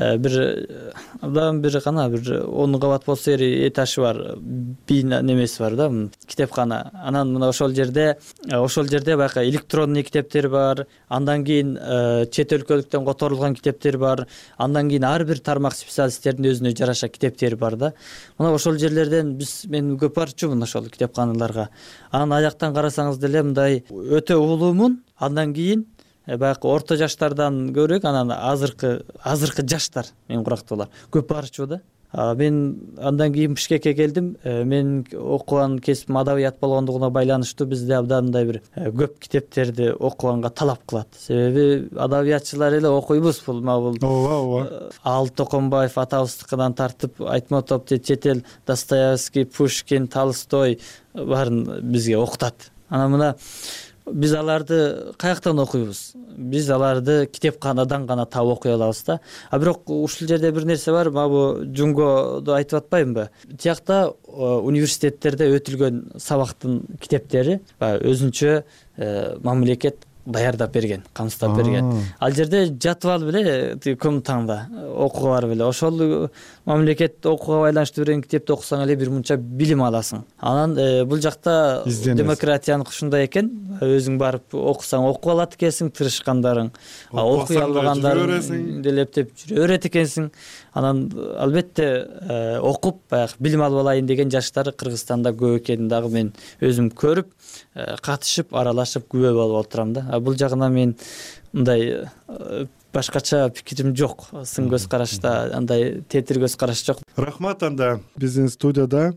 бир абдан бир гана бир он кабат болсо этажы бар, бина немеси бар да, китепкана. Анан мына ошол жерде ошол жерде баягы электронный китептер бар, андан кийин чет өлкөлүктөн которулган китептер бар. Андан кийин ар бир тармак специалисттердин өзүнө жараша китептери бар да. Мына ошол жерлерден биз мен көп барчумун ошол китепканаларга. Анан аяктан карасаңыз деле мындай өтө улуумун. Андан кийин баягы орто жаштардан көбүрөөк анан азыркы азыркы жаштар мен курактуулар көп барчу да. Мен андан кийин Бишкекке келдим. Мен окуган кесибим адабият болгондугуна байланыштуу бизде абдан мындай бир көп китептерди окуганга талап кылат. Себеби адабиятчылар эле окуйбуз бул бул. Ооба, ооба. Ал Токонбаев атабыздыкынан тартып Айтматов, Четел, Достоевский, Пушкин, Толстой баарын бизге окутат. Анан мына биз аларды каяктан окуйбуз? Биз аларды китепканадан гана таап окуй алабыз да. А бирок ушул жерде бир нерсе бар, могу Жунгоду айтып атпаймынбы? Тиякта университеттерде өтүлгөн сабактын китептери өзүнчө мамлекет даярдап берген, камсыздап берген. Ал жерде жатып алып эле күн таңда окууга барып эле ошол мамлекет окууга байланыштуу берген китепти окусаң эле бир мынча билим аласың. Анан бул жакта демократиянын ушундай экен. Өзүң барып окусаң окуп алат экенсиң, тырышкандарың, окуй албагандарың делептеп жүрө берет экенсиң. Анан албетте окуп баягы билим алып алайын деген жаштар Кыргызстанда көп экенин дагы мен өзүм көрүп, катышып, аралашып күбө болуп отурам да. Бул жагынан мен мындай башкача пикирим жок. Сын көз карашта андай тетир көз караш жок. Рахмат. Анда биздин студияда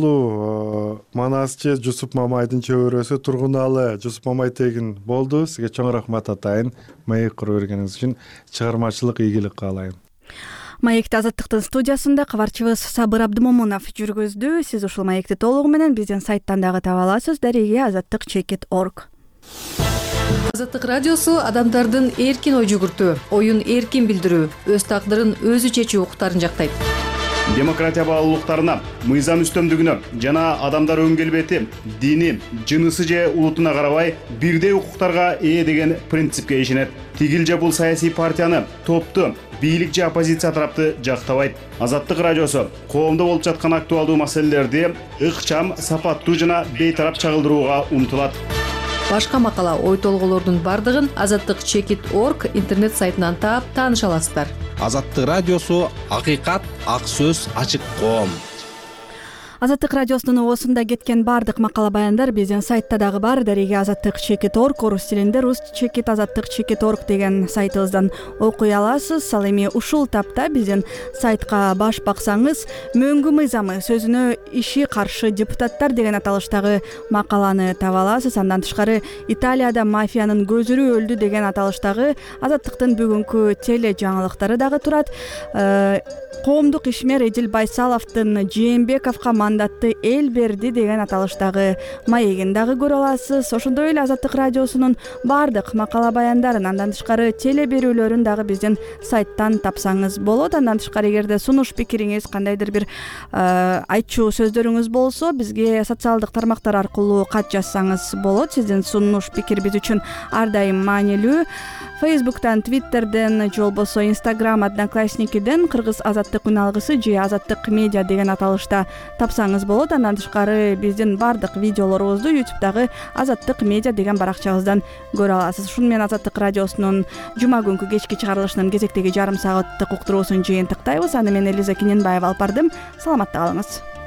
айтылуу манасчы Жусуп Мамайдын чөбөрөсү Тургуналы Жусуп Мамай тегин болду. Сизге чоң рахмат атайын. Маек куруп бергениңиз үчүн чыгармачылык ийгилик каалайм. Маекти Азаттыктын студиясында кабарчыбыз Сабыр Абдымомунов жүргөздү. Сиз ушул маекти толугу менен биздин сайттан дагы таба аласыз. Дареге азаттык чекит точка орг. Азаттык радиосу адамдардын эркин ой жүгүртүү, оюн эркин билдирүү, өз тагдырын өзү чечүү укуктарын жактайт. Демократия баалуулуктарына, мыйзам үстөмдүгүнө жана адамдар өң келбети, дини, жынысы же улутуна карабай бирдей укуктарга ээ деген принципке ишенет. Тигил же бул саясий партияны, топту, бийлик же оппозиция тарапты жактабайт. Азаттык радиосу коомдо болуп жаткан актуалдуу маселелерди ыкчам, сапаттуу жана бейтарап чагылдырууга умтулат. Башка макала, ой толголордун бардыгын азаттык чекит точка орг интернет сайтынан таап тааныша аласыздар. Азаттык радиосу акыйкат, ак сөз, ачык коом. Азаттык радиосунун оосунда кеткен баардык макала баяндар биздин сайтта дагы бар. Дареги азаттык чекит орг орус тилинде рус чекит азаттык чекит орг деген сайтыбыздан окуй аласыз. Ал эми ушул тапта биздин сайтка баш баксаңыз, мөңгү мыйзамы сөзүнө иши каршы депутаттар деген аталыштагы макаланы таба аласыз. Андан тышкары Италияда мафиянын көзүрү өлдү деген аталыштагы азаттыктын бүгүнкү теле жаңылыктары дагы турат. Коомдук ишмер Эдил Байсаловдун Жээнбековго мандатты эл берди деген аталыштагы маегин дагы көрө аласыз. Ошондой эле Азаттык радиосунун баардык макала баяндарын, андан тышкары теле берүүлөрүн дагы биздин сайттан тапсаңыз болот. Андан тышкары эгерде сунуш пикириңиз, кандайдыр бир айтчу сөздөрүңүз болсо, бизге социалдык тармактар аркылуу кат жазсаңыз болот. Сиздин сунуш пикир биз үчүн ар дайым маанилүү. Фейсбуктан, Твиттерден же болбосо Инстаграм, Одноклассникиден Кыргыз азаттык үн алгысы же Азаттык медиа деген аталышта тапсаңыз болот. Андан тышкары биздин баардык видеолорубузду ютубдагы Азаттык медиа деген баракчабыздан көрө аласыз. Ушуну менен Азаттык радиосунун жума күнкү кечки чыгарылышынын кезектеги жарым сааттык уктуруусун жыйынтыктайбыз. Аны мен Элиза Кененбаева алып бардым. Саламатта калыңыз.